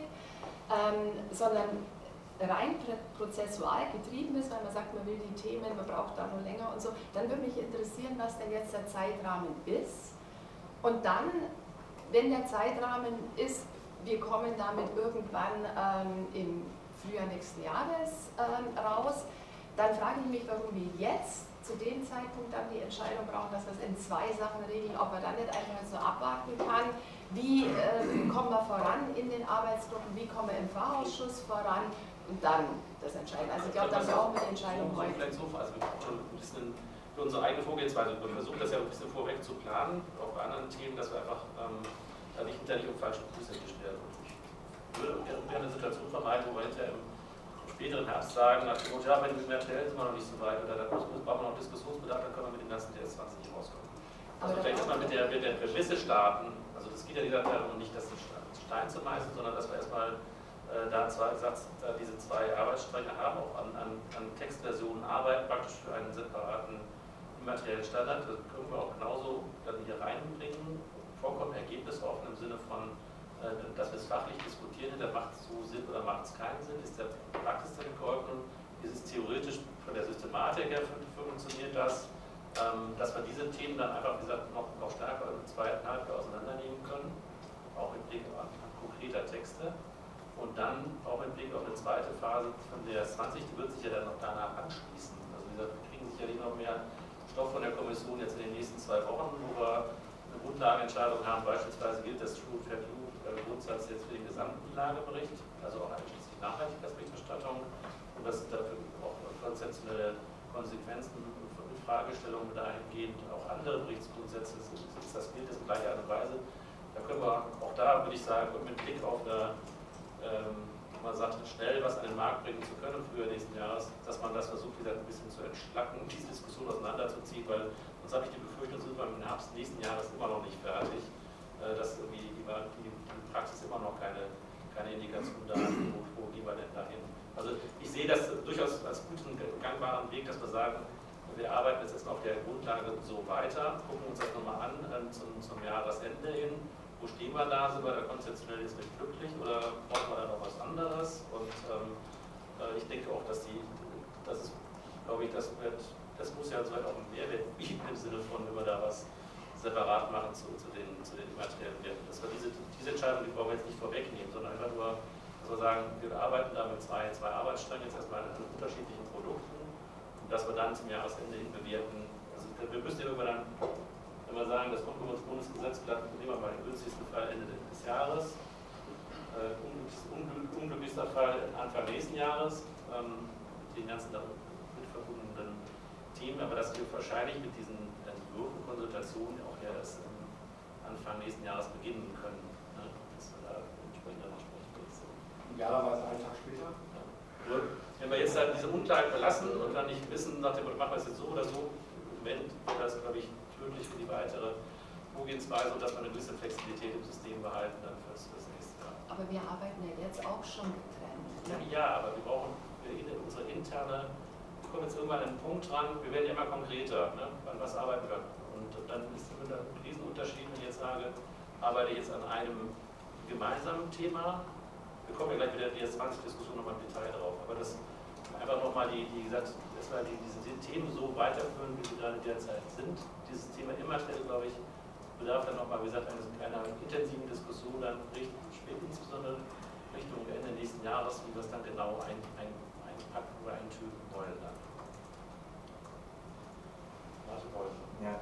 ähm, sondern rein prozessual getrieben ist, weil man sagt, man will die Themen, man braucht da nur länger und so, dann würde mich interessieren, was denn jetzt der Zeitrahmen ist. Und dann, wenn der Zeitrahmen ist, wir kommen damit irgendwann ähm, im Frühjahr nächsten Jahres ähm, raus, dann frage ich mich, warum wir jetzt zu dem Zeitpunkt dann die Entscheidung brauchen, dass wir es in zwei Sachen regeln, ob man dann nicht einfach so abwarten kann, wie äh, kommen wir voran in den Arbeitsgruppen, wie kommen wir im Fachausschuss voran und dann das Entscheiden. Also ich glaube, da brauchen wir die Entscheidung so, heute. Vielleicht so, also wir brauchen schon ein bisschen für unsere eigene Vorgehensweise. Wir versuchen das ja ein bisschen vorweg zu planen, auch bei anderen Themen, dass wir einfach ähm, da nicht hinterher nicht um falschen Fuß erwischt werden. Ich würde gerne eine Situation vermeiden, wo wir hinterher im späteren Herbst sagen, nach dem Motto, ja, wenn wir mehr stellen, sind wir noch nicht so weit, oder da brauchen wir noch Diskussionsbedarf, dann können wir mit dem ganzen D S zwanzig nicht rauskommen. Also vielleicht erstmal mit der, mit der Prämisse starten, also das geht ja dieser darum, nicht das Stein zu meißeln, sondern dass wir erstmal äh, da, zwei, Satz, da diese zwei Arbeitsstränge haben, auch an, an, an Textversionen arbeiten, praktisch für einen separaten immateriellen Standard. Das können wir auch genauso dann hier reinbringen, vollkommen ergebnisoffen im Sinne von, dass wir es fachlich diskutieren, dann macht es so Sinn oder macht es keinen Sinn, ist der Praxis damit geholfen, ist es theoretisch von der Systematik her funktioniert das, dass wir diese Themen dann einfach, wie gesagt, noch, noch stärker im zweiten Halbjahr auseinandernehmen können, auch im Blick an konkreter Texte und dann auch im Blick auf eine zweite Phase von der zwanzig, die wird sich ja dann noch danach anschließen. Also wie gesagt, wir kriegen sicherlich noch mehr Stoff von der Kommission jetzt in den nächsten zwei Wochen, wo wir eine Grundlagenentscheidung haben, beispielsweise gilt das True Fair View Grundsatz jetzt für den gesamten Lagebericht, also auch einschließlich Nachhaltigkeitsberichterstattung und was dafür auch konzeptionelle Konsequenzen und Fragestellungen dahingehend auch andere Berichtsgrundsätze sind, das gilt das in gleicher Art und Weise. Da können wir auch da, würde ich sagen, mit Blick auf eine ähm, mal man sagt, schnell was an den Markt bringen zu können für nächsten Jahres, dass man das versucht, wieder ein bisschen zu entschlacken, diese Diskussion auseinanderzuziehen, weil sonst habe ich die Befürchtung, sind wir im Herbst nächsten Jahres immer noch nicht fertig, dass irgendwie die, die, die Praxis immer noch keine, keine Indikation da hat, wo, wo gehen wir denn dahin. Also ich sehe das durchaus als guten, gangbaren Weg, dass wir sagen, wir arbeiten jetzt erstmal auf der Grundlage so weiter, gucken uns das nochmal an ähm, zum, zum Jahresende hin. Wo stehen wir da? Sind wir da konzeptionell jetzt recht glücklich oder brauchen wir da noch was anderes? Und ähm, äh, ich denke auch, dass die, das ist, glaube ich, das wird, das muss ja so auch einen Mehrwert bieten im Sinne von, wenn wir da was separat machen zu, zu, den, zu den immateriellen Werten. Dass wir diese, diese Entscheidung, die wollen wir jetzt nicht vorwegnehmen, sondern einfach nur, dass wir sagen, wir arbeiten da mit zwei, zwei Arbeitssträngen, jetzt erstmal an unterschiedlichen Produkten, und dass wir dann zum Jahresende hin bewerten. Also wir müssen ja irgendwann dann, wenn wir sagen, das kommt über das Bundesgesetzblatt, nehmen wir mal den günstigsten Fall Ende des Jahres, äh, unglücklichster Fall Anfang nächsten Jahres, ähm, den ganzen damit verbundenen Themen, aber dass wir wahrscheinlich mit diesen Entwürfen, Konsultationen auch erst ähm, Anfang nächsten Jahres beginnen können. Ne? Dass wir da entsprechend dann sprechen. Idealerweise einen Tag später. Ja. Nur, wenn wir jetzt halt diese Unterlagen verlassen und dann nicht wissen, nach dem Motto, machen wir es jetzt so oder so, im Moment wäre das, glaube ich, tödlich für die weitere Vorgehensweise und dass wir eine gewisse Flexibilität im System behalten dann fürs, fürs nächste Jahr. Aber wir arbeiten ja jetzt auch schon getrennt. Ja, ja, aber wir brauchen wir, unsere interne, wir kommen jetzt irgendwann an einen Punkt dran, wir werden immer konkreter, ne, an was arbeiten wir. Und dann ist da ein Riesenunterschied, wenn ich jetzt sage, arbeite ich jetzt an einem gemeinsamen Thema. Wir kommen ja gleich wieder in die S zwanzig-Diskussion nochmal im Detail drauf, aber das einfach nochmal die, die gesagt, erstmal die, diese Themen so weiterführen, wie sie gerade derzeit sind. Dieses Thema immateriell, glaube ich, bedarf dann nochmal, wie gesagt, einer, einer intensiven Diskussion dann Richtung, insbesondere Richtung Ende nächsten Jahres, wie wir es dann genau ein, ein, einpacken oder eintüten wollen dann. Ja.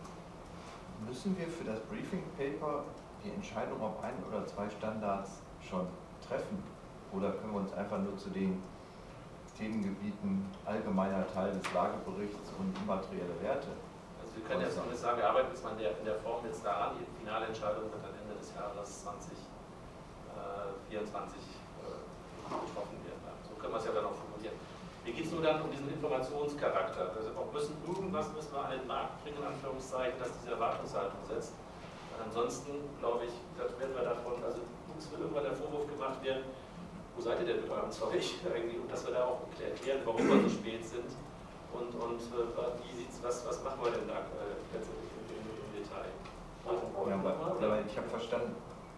Müssen wir für das Briefing Paper die Entscheidung auf ein oder zwei Standards schon treffen? Oder können wir uns einfach nur zu den Themengebieten allgemeiner Teil des Lageberichts und immaterielle Werte? Also wir können jetzt noch nicht sagen, wir arbeiten jetzt mal in der, in der Form jetzt daran, die finale Entscheidung wird dann Ende des Jahres zwanzig vierundzwanzig äh, getroffen werden. So können wir es ja dann auch formulieren. Mir geht es nur dann um diesen Informationscharakter. Also wir müssen irgendwas müssen wir an den Markt bringen, in Anführungszeichen, dass diese Erwartungshaltung setzt. Und ansonsten, glaube ich, das werden wir davon, also uns wird irgendwann der Vorwurf gemacht werden, wo seid ihr denn mit eurem Zeug eigentlich? Und dass wir da auch erklären, warum wir so spät sind und, und äh, wie sieht's, was, was machen wir denn da äh, letztendlich im, im, im Detail. Ja, aber, aber ich habe verstanden,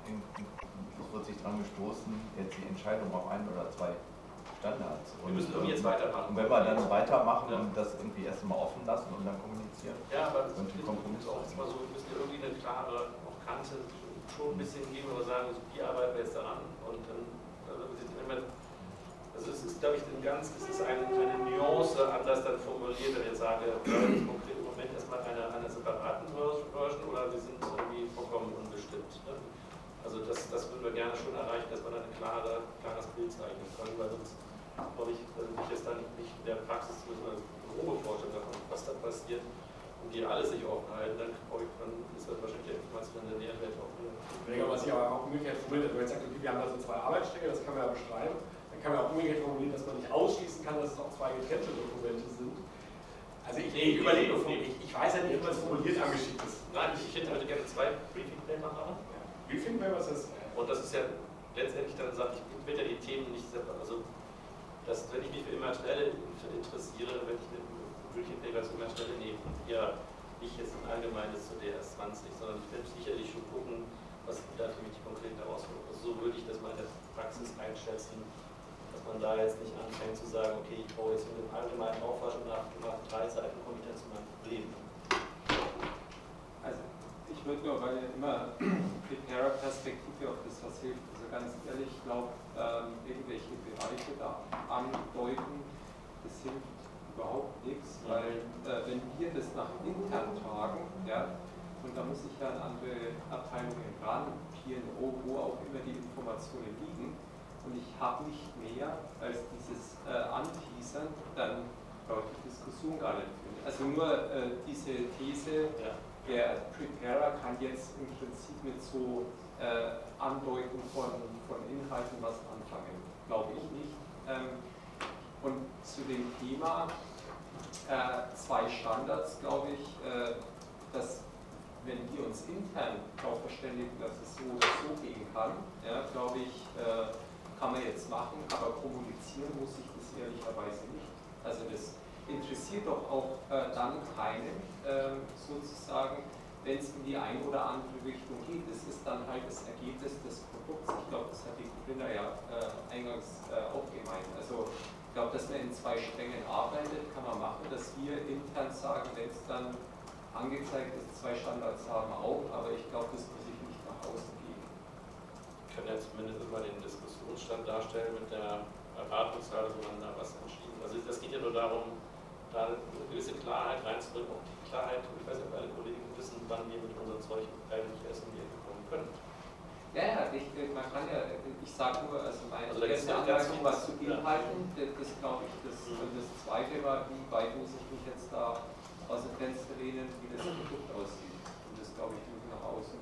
es wird sich dran gestoßen, jetzt die Entscheidung auf ein oder zwei Standards. Wir müssen irgendwie jetzt weitermachen. Und wenn wir dann weitermachen ja. und das irgendwie erstmal offen lassen und dann kommunizieren. Ja, aber es und ist auch mal so, wir müssen ja irgendwie eine klare auch Kante schon ein bisschen geben, wo wir sagen, so, wie arbeiten wir jetzt daran? Und dann, also, also es ist, glaube ich, ein ganz, es ist eine, eine Nuance anders dann formuliert, wenn ich jetzt sage, wir haben jetzt konkret im Moment erstmal eine, eine separaten Version oder wir sind irgendwie vollkommen unbestimmt. Ne? Also das, das würden wir gerne schon erreichen, dass man ein klare, klares Bild zeichnen kann, weil sonst glaube ich, also ich jetzt dann nicht in der Praxis eine grobe Vorstellung davon, was da passiert und die alle sich offen halten, dann, ich, dann ist das wahrscheinlich der informationelle Nährwert auch wieder. Ich was ich aber auch umgekehrt formuliert, wenn man jetzt sagt, okay, wir haben da so zwei Arbeitsstränge, das kann man ja beschreiben, dann kann man auch umgekehrt formulieren, dass man nicht ausschließen kann, dass es auch zwei getrennte Dokumente sind. Also ich, nee, ich überlege, ich, ich weiß ja nicht, wie man es formuliert angeschickt ist. Nein, ich hätte heute gerne zwei Briefing-Paper haben. Briefing-Paper ist das? Und das ist ja letztendlich dann sagt, ich will ja die Themen nicht separat, also dass, wenn ich mich für Immaterielle interessiere, wenn ich eine Briefing-Paper zu Immaterielle nehme, ja nicht jetzt ein allgemeines zu der S zwanzig, sondern ich werde sicherlich schon gucken, was sind da für mich die konkreten Herausforderungen. Also so würde ich das mal in der Praxis einschätzen, dass man da jetzt nicht anfängt zu sagen, okay, ich brauche jetzt mit dem allgemeinen Aufwaschen nach, nach drei Seiten komme ich dann zu meinem Problem. Also ich würde nur, weil ja immer Preparer-Perspektive auf das was hilft, also ganz ehrlich, ich glaube, ähm, irgendwelche Bereiche da andeuten, das hilft überhaupt nichts, weil äh, wenn wir das nach intern tragen, ja, und da muss ich ja an andere Abteilungen ranpieren, wo, wo auch immer die Informationen liegen, und ich habe nicht mehr als dieses äh, Anteasern, dann brauche ich die Diskussion gar nicht führen. Also nur äh, diese These, ja. Der Preparer kann jetzt im Prinzip mit so äh, Andeuten von, von Inhalten was anfangen, glaube Thema äh, zwei Standards, glaube ich, äh, dass wenn wir uns intern darauf verständigen, dass es so oder so gehen kann, ja, glaube ich, äh, kann man jetzt machen, aber kommunizieren muss ich das ehrlicherweise nicht. Also das interessiert doch auch äh, dann keinen äh, sozusagen, wenn es in die eine oder andere Richtung geht. Das ist dann halt das Ergebnis des Produkts. Ich glaube, das hat die Corinna ja äh, eingangs äh, auch gemeint. Also ich glaube, dass man in zwei Strängen arbeitet, kann man machen, dass wir intern sagen, wenn es dann angezeigt ist, zwei Standards haben auch, aber ich glaube, das muss ich nicht nach außen geben. Ich kann ja zumindest immer den Diskussionsstand darstellen mit der Erwartungshaltung, wo man da was entschieden. Also das geht ja nur darum, da eine gewisse Klarheit reinzubringen, auch die Klarheit, ich weiß nicht, ob alle Kollegen wissen, wann wir mit unserem Zeug eigentlich erst um die Ecke kommen können. Ja, ja, ich, man kann ja, ich sage nur, also meine also erste Anmerkung was zu Inhalten, ja. das, das glaube ich, das, und das zweite war, wie weit muss ich mich jetzt da aus dem Fenster lehnen, wie das Produkt aussieht. Und das glaube ich tue ich nach außen.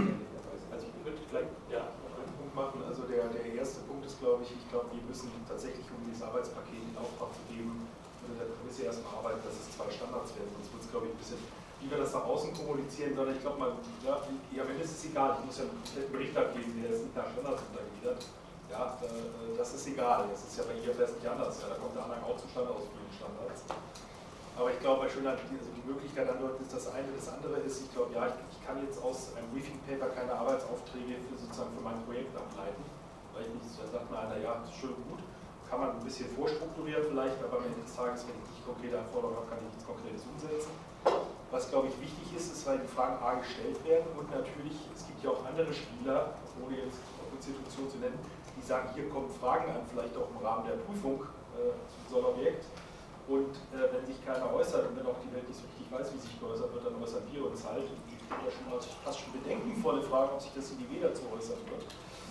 Also ich würde vielleicht ja, einen Punkt machen. Also der, der erste Punkt ist, glaube ich, ich glaube, wir müssen tatsächlich, um dieses Arbeitspaket in Auftrag zu geben, unter der Prämisse erstmal arbeiten, dass es zwei Standards werden. Sonst wird es, glaube ich, ein bisschen, wie wir das nach außen kommunizieren, sondern ich glaube, man, ja, ja, am Ende ist es egal. Ich muss ja einen Bericht abgeben, der ist nicht nach Standards untergliedert. Ja, äh, das ist egal. Das ist ja bei I F R S nicht anders. Ja, da kommt der Anhang auch zustande aus vielen Standards. Aber ich glaube, schön hat die, also die Möglichkeit andeuten, ist das eine. Das andere ist, ich glaube, ja, ich, ich kann jetzt aus einem Briefing Paper keine Arbeitsaufträge für, sozusagen für mein Projekt ableiten. Weil ich nicht, da sagt man einer, ja, das ist schön gut, kann man ein bisschen vorstrukturieren vielleicht, aber am Ende des Tages, wenn ich nicht konkrete Anforderungen habe, kann ich nichts Konkretes umsetzen. Was, glaube ich, wichtig ist, ist, weil die Fragen A gestellt werden und natürlich, es gibt ja auch andere Spieler, ohne jetzt auch Institution zu nennen, die sagen, hier kommen Fragen an, vielleicht auch im Rahmen der Prüfung äh, zu so einem Objekt. Und äh, wenn sich keiner äußert und wenn auch die Welt nicht so richtig weiß, wie sich geäußert wird, dann äußern wir uns halt. Und ich habe da schon mal fast schon bedenkenvolle Fragen, ob sich das in die Weder zu äußern wird.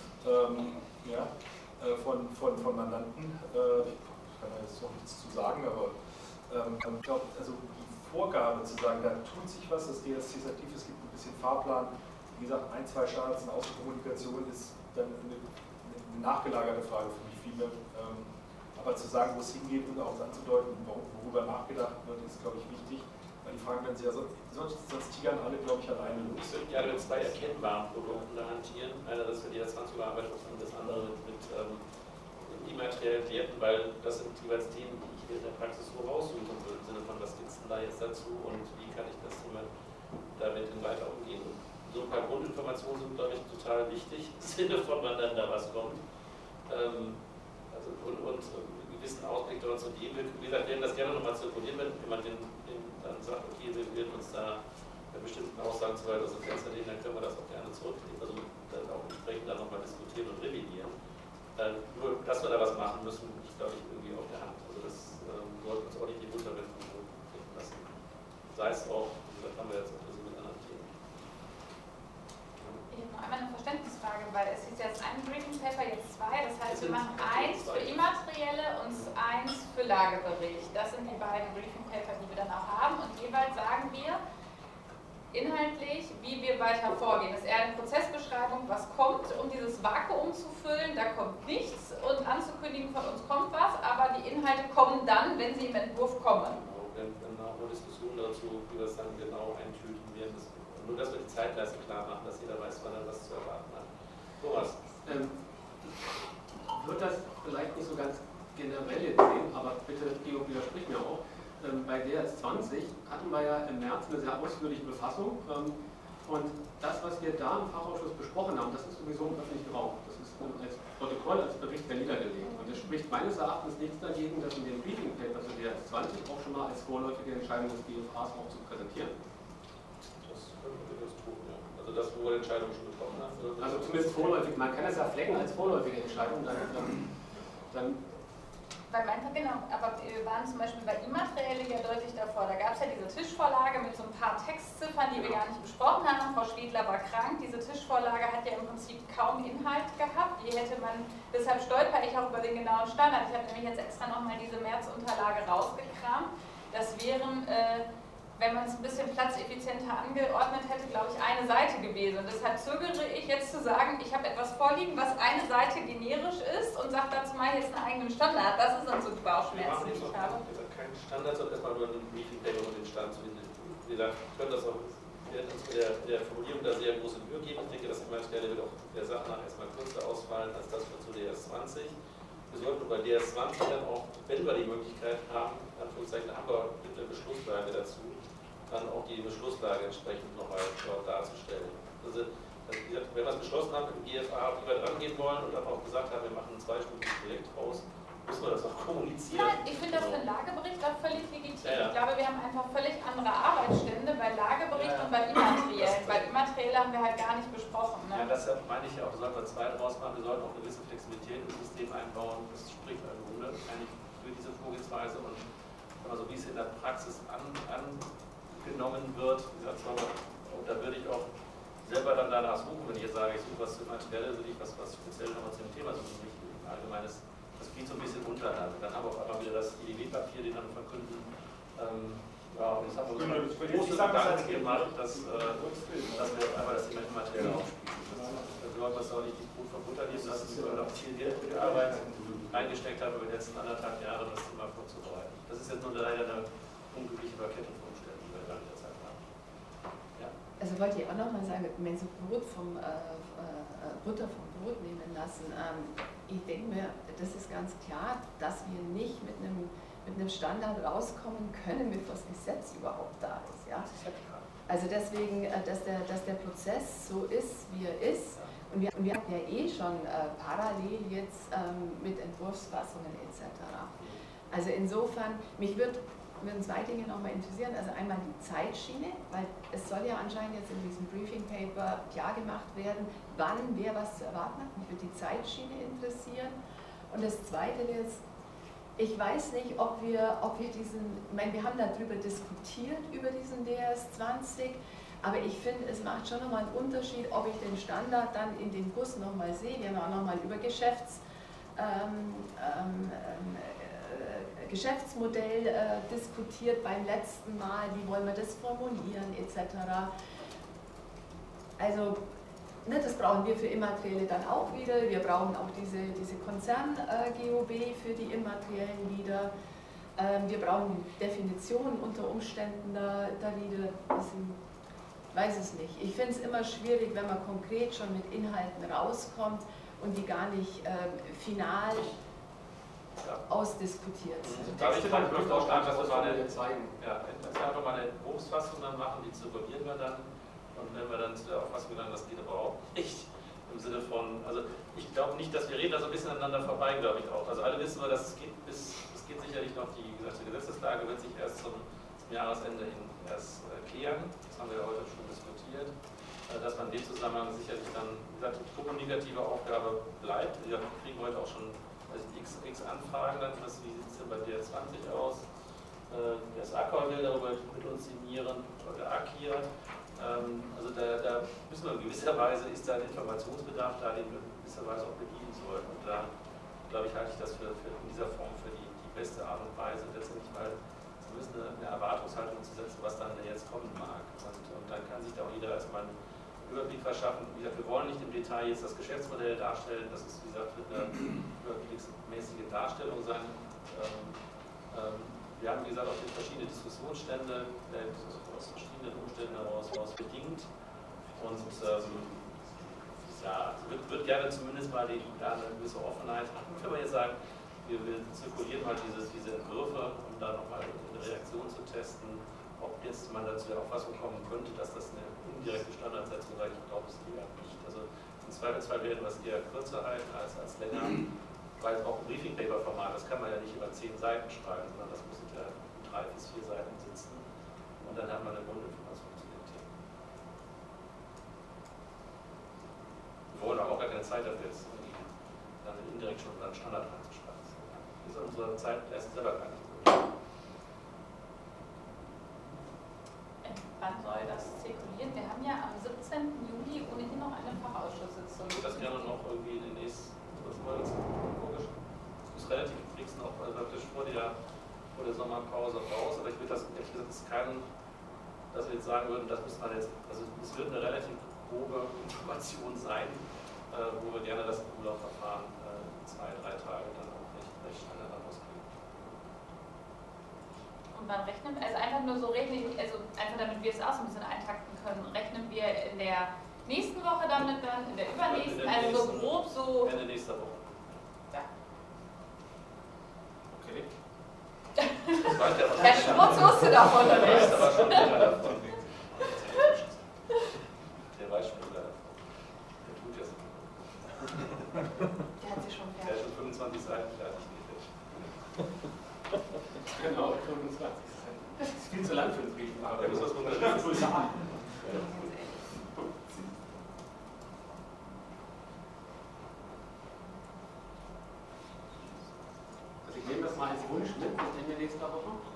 Ähm, ja, äh, von, von, von Mandanten. Äh, ich kann da jetzt noch nichts zu sagen, aber ähm, ich glaube, also die Vorgabe zu sagen, da tut sich was, das D S C ist aktiv, es gibt ein bisschen Fahrplan. Wie gesagt, ein, zwei Standards in Außenkommunikation ist dann eine, eine nachgelagerte Frage für mich vielmehr. Ähm, Aber zu sagen, wo es hingeht und auch anzudeuten, worüber nachgedacht wird, ist, glaube ich, wichtig. Weil die Fragen werden sehr, sonst, sonst tigern alle, glaube ich, alleine los. Wir ja mit zwei erkennbaren Produkten hantieren. Einer, das für die zwanzig überarbeitet und das andere mit ähm, immateriellen Werten, weil das sind jeweils Themen, die ich in der Praxis so raussuchen würde, im Sinne von, was gibt es denn da jetzt dazu und wie kann ich das Thema damit denn weiter umgehen. Und so ein paar Grundinformationen sind, glaube ich, total wichtig, im Sinne von, wann dann da was kommt. Ähm, also, und, und einen gewissen Ausblick darauf zu geben. Wie gesagt, wir werden das gerne nochmal zirkulieren, wenn jemand den, den dann sagt, okay, wir werden uns da bei bestimmten Aussagen zu weit aus dem Fenster lehnen, dann können wir das auch gerne zurücknehmen. Also dann auch entsprechend dann nochmal diskutieren und revidieren. Äh, nur, dass wir da was machen müssen, ich glaube ich, irgendwie auf der Hand. Also das ähm, sollten uns auch nicht die Wunderwenden lassen. Sei es auch, das haben wir jetzt auch so mit anderen Themen. Ich habe noch einmal eine Verständnisfrage, weil es ist jetzt ein Briefing Paper, jetzt zwei. Das heißt, wir machen eins für immaterielle und eins für Lagebericht. Das sind die beiden Briefing Paper, die wir dann auch haben. Und jeweils sagen wir inhaltlich, wie wir weiter vorgehen. Das ist eher eine Prozessbeschreibung, was kommt, um dieses Vakuum zu füllen. Da kommt nichts und anzukündigen, von uns kommt was, aber die Inhalte kommen dann, wenn sie im Entwurf kommen. Genau, wir haben eine Diskussion dazu, wie wir es dann genau eintüten werden. Nur, dass wir die Zeitleiste klar machen, dass jeder weiß, wann er was zu erwarten hat. Thomas. Ähm, wird das vielleicht nicht so ganz generell jetzt sehen, aber bitte, Georg, widersprich mir auch. Ähm, bei D S zwanzig hatten wir ja im März eine sehr ausführliche Befassung. Ähm, und das, was wir da im Fachausschuss besprochen haben, das ist sowieso im öffentlichen Raum. Das ist ähm, als Protokoll, als Bericht ja niedergelegt. Und es spricht meines Erachtens nichts dagegen, das in dem Briefing Paper zu D S zwanzig auch schon mal als vorläufige Entscheidung des G F As auch zu präsentieren. Also das, wo wir Entscheidungen schon getroffen haben? Also zumindest vorläufig, man kann es ja flecken als vorläufige Entscheidung, dann, dann, dann Weil mein, genau, aber wir waren zum Beispiel bei Immaterielle ja deutlich davor. Da gab es ja diese Tischvorlage mit so ein paar Textziffern, die wir gar nicht besprochen haben. Frau Schwedler war krank. Diese Tischvorlage hat ja im Prinzip kaum Inhalt gehabt. Die hätte man, deshalb stolper ich auch über den genauen Standard. Ich habe nämlich jetzt extra nochmal diese Märzunterlage rausgekramt. Das wären, äh, wenn man es ein bisschen platzeffizienter angeordnet hätte, glaube ich, eine Seite gewesen. Und deshalb zögere ich jetzt zu sagen, ich habe etwas vorliegen, was eine Seite generisch ist und sage dazu mal jetzt einen eigenen Standard. Das ist dann so die Bauchschmerzen, die ich habe. Wir machen keinen Standard, sondern erstmal nur ein Briefing Paper, um den Stand zu finden. Wie gesagt, wir können das auch, wir werden uns mit der, der Formulierung da sehr große Mühe geben. Ich denke, das Immaterielle wird auch der Sache nach erstmal kürzer ausfallen als das für zu D S zwanzig. Wir sollten bei D S zwanzig dann auch, wenn wir die Möglichkeit haben, Anführungszeichen, haben wir mit der Beschlusslage dazu, dann auch die Beschlusslage entsprechend nochmal dort darzustellen. Also, wenn wir es beschlossen haben, im G F A, wie wir dran gehen wollen und dann auch gesagt haben, wir machen ein zweistufiges Projekt raus, müssen wir das auch kommunizieren. Nein, ich finde das für einen Lagebericht auch völlig legitim. Ja, ja. Ich glaube, wir haben einfach völlig andere Arbeitsstände bei Lagebericht ja, ja. und bei Immateriellen. Bei Immateriellen haben wir halt gar nicht besprochen. Ne? Ja, deshalb meine ich ja auch, wir sollten wir zwei draus machen, wir sollten auch eine gewisse Flexibilität im System einbauen. Das spricht eine Runde eigentlich für diese Vorgehensweise und also wie es in der Praxis an, angenommen wird, wie gesagt, und da würde ich auch selber dann danach suchen, wenn ich jetzt sage, ich suche was Immaterielles, würde ich was, was speziell nochmal zu dem Thema suchen, nicht ein allgemeines. Das geht so ein bisschen unter. Dann, dann haben wir auch einmal wieder das I D W-Papier, den dann verkünden. Ähm, ja, und das haben wir uns große Gedanken gemacht, dass, äh, dass wir auf einmal das Thema Immaterielle aufspielen. Da sollten wir es auch nicht die Brot vom Butter nehmen lassen. Wir wollen auch viel Geld für die Arbeit reingesteckt haben, über die letzten anderthalb Jahre das Thema vorzubereiten. Das ist jetzt nur leider eine unglückliche Verkettung von Umständen, die wir da in der Zeit haben. Ja. Also wollte ich auch nochmal sagen, wenn Sie Brot vom, äh, äh, Butter vom Brot nehmen lassen, ähm, ich denke mir, das ist ganz klar, dass wir nicht mit einem, mit einem Standard rauskommen können, bevor das Gesetz überhaupt da ist. Ja? Also deswegen, dass der, dass der Prozess so ist, wie er ist. Und wir, und wir haben ja eh schon äh, parallel jetzt ähm, mit Entwurfsfassungen et cetera. Also insofern, mich würd, würden zwei Dinge nochmal interessieren. Also einmal die Zeitschiene, weil es soll ja anscheinend jetzt in diesem Briefing Paper klar gemacht werden, wann wer was zu erwarten hat. Mich würde die Zeitschiene interessieren. Und das Zweite ist, ich weiß nicht, ob wir, ob wir diesen, ich meine, wir haben darüber diskutiert, über diesen D S zwanzig, aber ich finde, es macht schon nochmal einen Unterschied, ob ich den Standard dann in den Bus nochmal sehe. Wir haben auch nochmal über Geschäfts, ähm, ähm, äh, Geschäftsmodell äh, diskutiert beim letzten Mal, wie wollen wir das formulieren, et cetera. Also, ne, das brauchen wir für Immaterielle dann auch wieder. Wir brauchen auch diese, diese Konzern-G O B für die Immateriellen wieder. Ähm, wir brauchen Definitionen unter Umständen da, da wieder. Ich weiß es nicht. Ich finde es immer schwierig, wenn man konkret schon mit Inhalten rauskommt und die gar nicht ähm, final ja. ausdiskutiert sind. Also, darf ich mal vorschlagen, dass wir mal eine, ja, einfach mal eine Entwurfsfassung dann machen, die zirkulieren wir dann. Und wenn wir dann zu der Auffassung gelangen, das geht aber auch nicht im Sinne von, also ich glaube nicht, dass wir reden da so ein bisschen aneinander vorbei, glaube ich auch. Also alle wissen wir, dass es geht bis, es geht sicherlich noch, die gesagt, die Gesetzeslage wird sich erst zum, zum Jahresende hin erst äh, klären. Das haben wir ja heute schon diskutiert. Äh, dass man in dem Zusammenhang sicherlich dann, wie gesagt, die kommunikative Aufgabe bleibt. Wir kriegen heute auch schon also x, x Anfragen, dann, was, wie sieht es denn bei D S zwanzig aus? Äh, der S A C O will darüber mit uns signieren, oder der A K I A. Also da, da müssen wir in gewisser Weise, ist da ein Informationsbedarf da, den wir in gewisser Weise auch bedienen sollten. Und da, glaube ich, halte ich das für, für in dieser Form für die, die beste Art und Weise, letztendlich mal zumindest eine, eine Erwartungshaltung zu setzen, was dann jetzt kommen mag. Und, und dann kann sich da auch jeder erstmal einen Überblick verschaffen. Wie gesagt, wir wollen nicht im Detail jetzt das Geschäftsmodell darstellen, das ist, wie gesagt, wird eine überblicksmäßige Darstellung sein. Ähm, ähm, wir haben, wie gesagt, auch verschiedene Diskussionsstände, äh, aus verschiedenen Umständen heraus, heraus bedingt. Und ähm, ja, wird, wird gerne zumindest mal die, ja, eine gewisse Offenheit haben. Können wir jetzt sagen, wir, wir zirkulieren mal dieses, diese Entwürfe, um da nochmal eine Reaktion zu testen, ob jetzt man dazu der Auffassung kommen könnte, dass das eine indirekte Standardsetzung sei. Ich glaube es eher nicht. Also im Zweifelsfall werden wir es eher kürzer halten als, als länger, weil auch ein Briefing-Paper-Format, das kann man ja nicht über zehn Seiten schreiben, sondern das muss ja drei bis vier Seiten sitzen. Und dann haben wir eine Grundinformation zu dem Thema. Wir wollen aber auch gar keine Zeit dafür, jetzt dann indirekt schon einen Standard reinzuschreiben. Das ist unsere Zeit erst selber gar nicht so. Wann soll das zirkulieren? Wir haben ja am siebzehnten Juli ohnehin noch eine Fachausschusssitzung. Das gerne noch irgendwie in den nächsten, was war das, logisch. Das ist relativ fix noch, also praktisch vor der, vor der Sommerpause raus, aber ich will das, ehrlich gesagt, ist kein dass wir jetzt sagen würden, das muss man jetzt, also es wird eine relativ grobe Information sein, äh, wo wir gerne das Umlaufverfahren äh, zwei, drei Tage dann auch recht, recht schnell herauskriegen. Und wann rechnen wir, also einfach nur so rechnen, also einfach damit wir es auch so ein bisschen eintakten können, rechnen wir in der nächsten Woche damit dann, in der übernächsten, in der also nächsten, so grob so. Ende nächster Woche. Ja. Okay. Das weiß der Der Schmutz wusste davon oder Der weiß nicht? aber schon wieder davon. Der weiß schon wieder davon. Der tut ja so. Der hat sich schon Der fertig. ist schon fünfundzwanzig Seiten fertig. Genau, fünfundzwanzig Seiten. Das ist viel zu lang für einen Brief. Aber der muss was runterschreiben. Also ich nehme das mal als Wunsch mit bis Ende nächster Woche.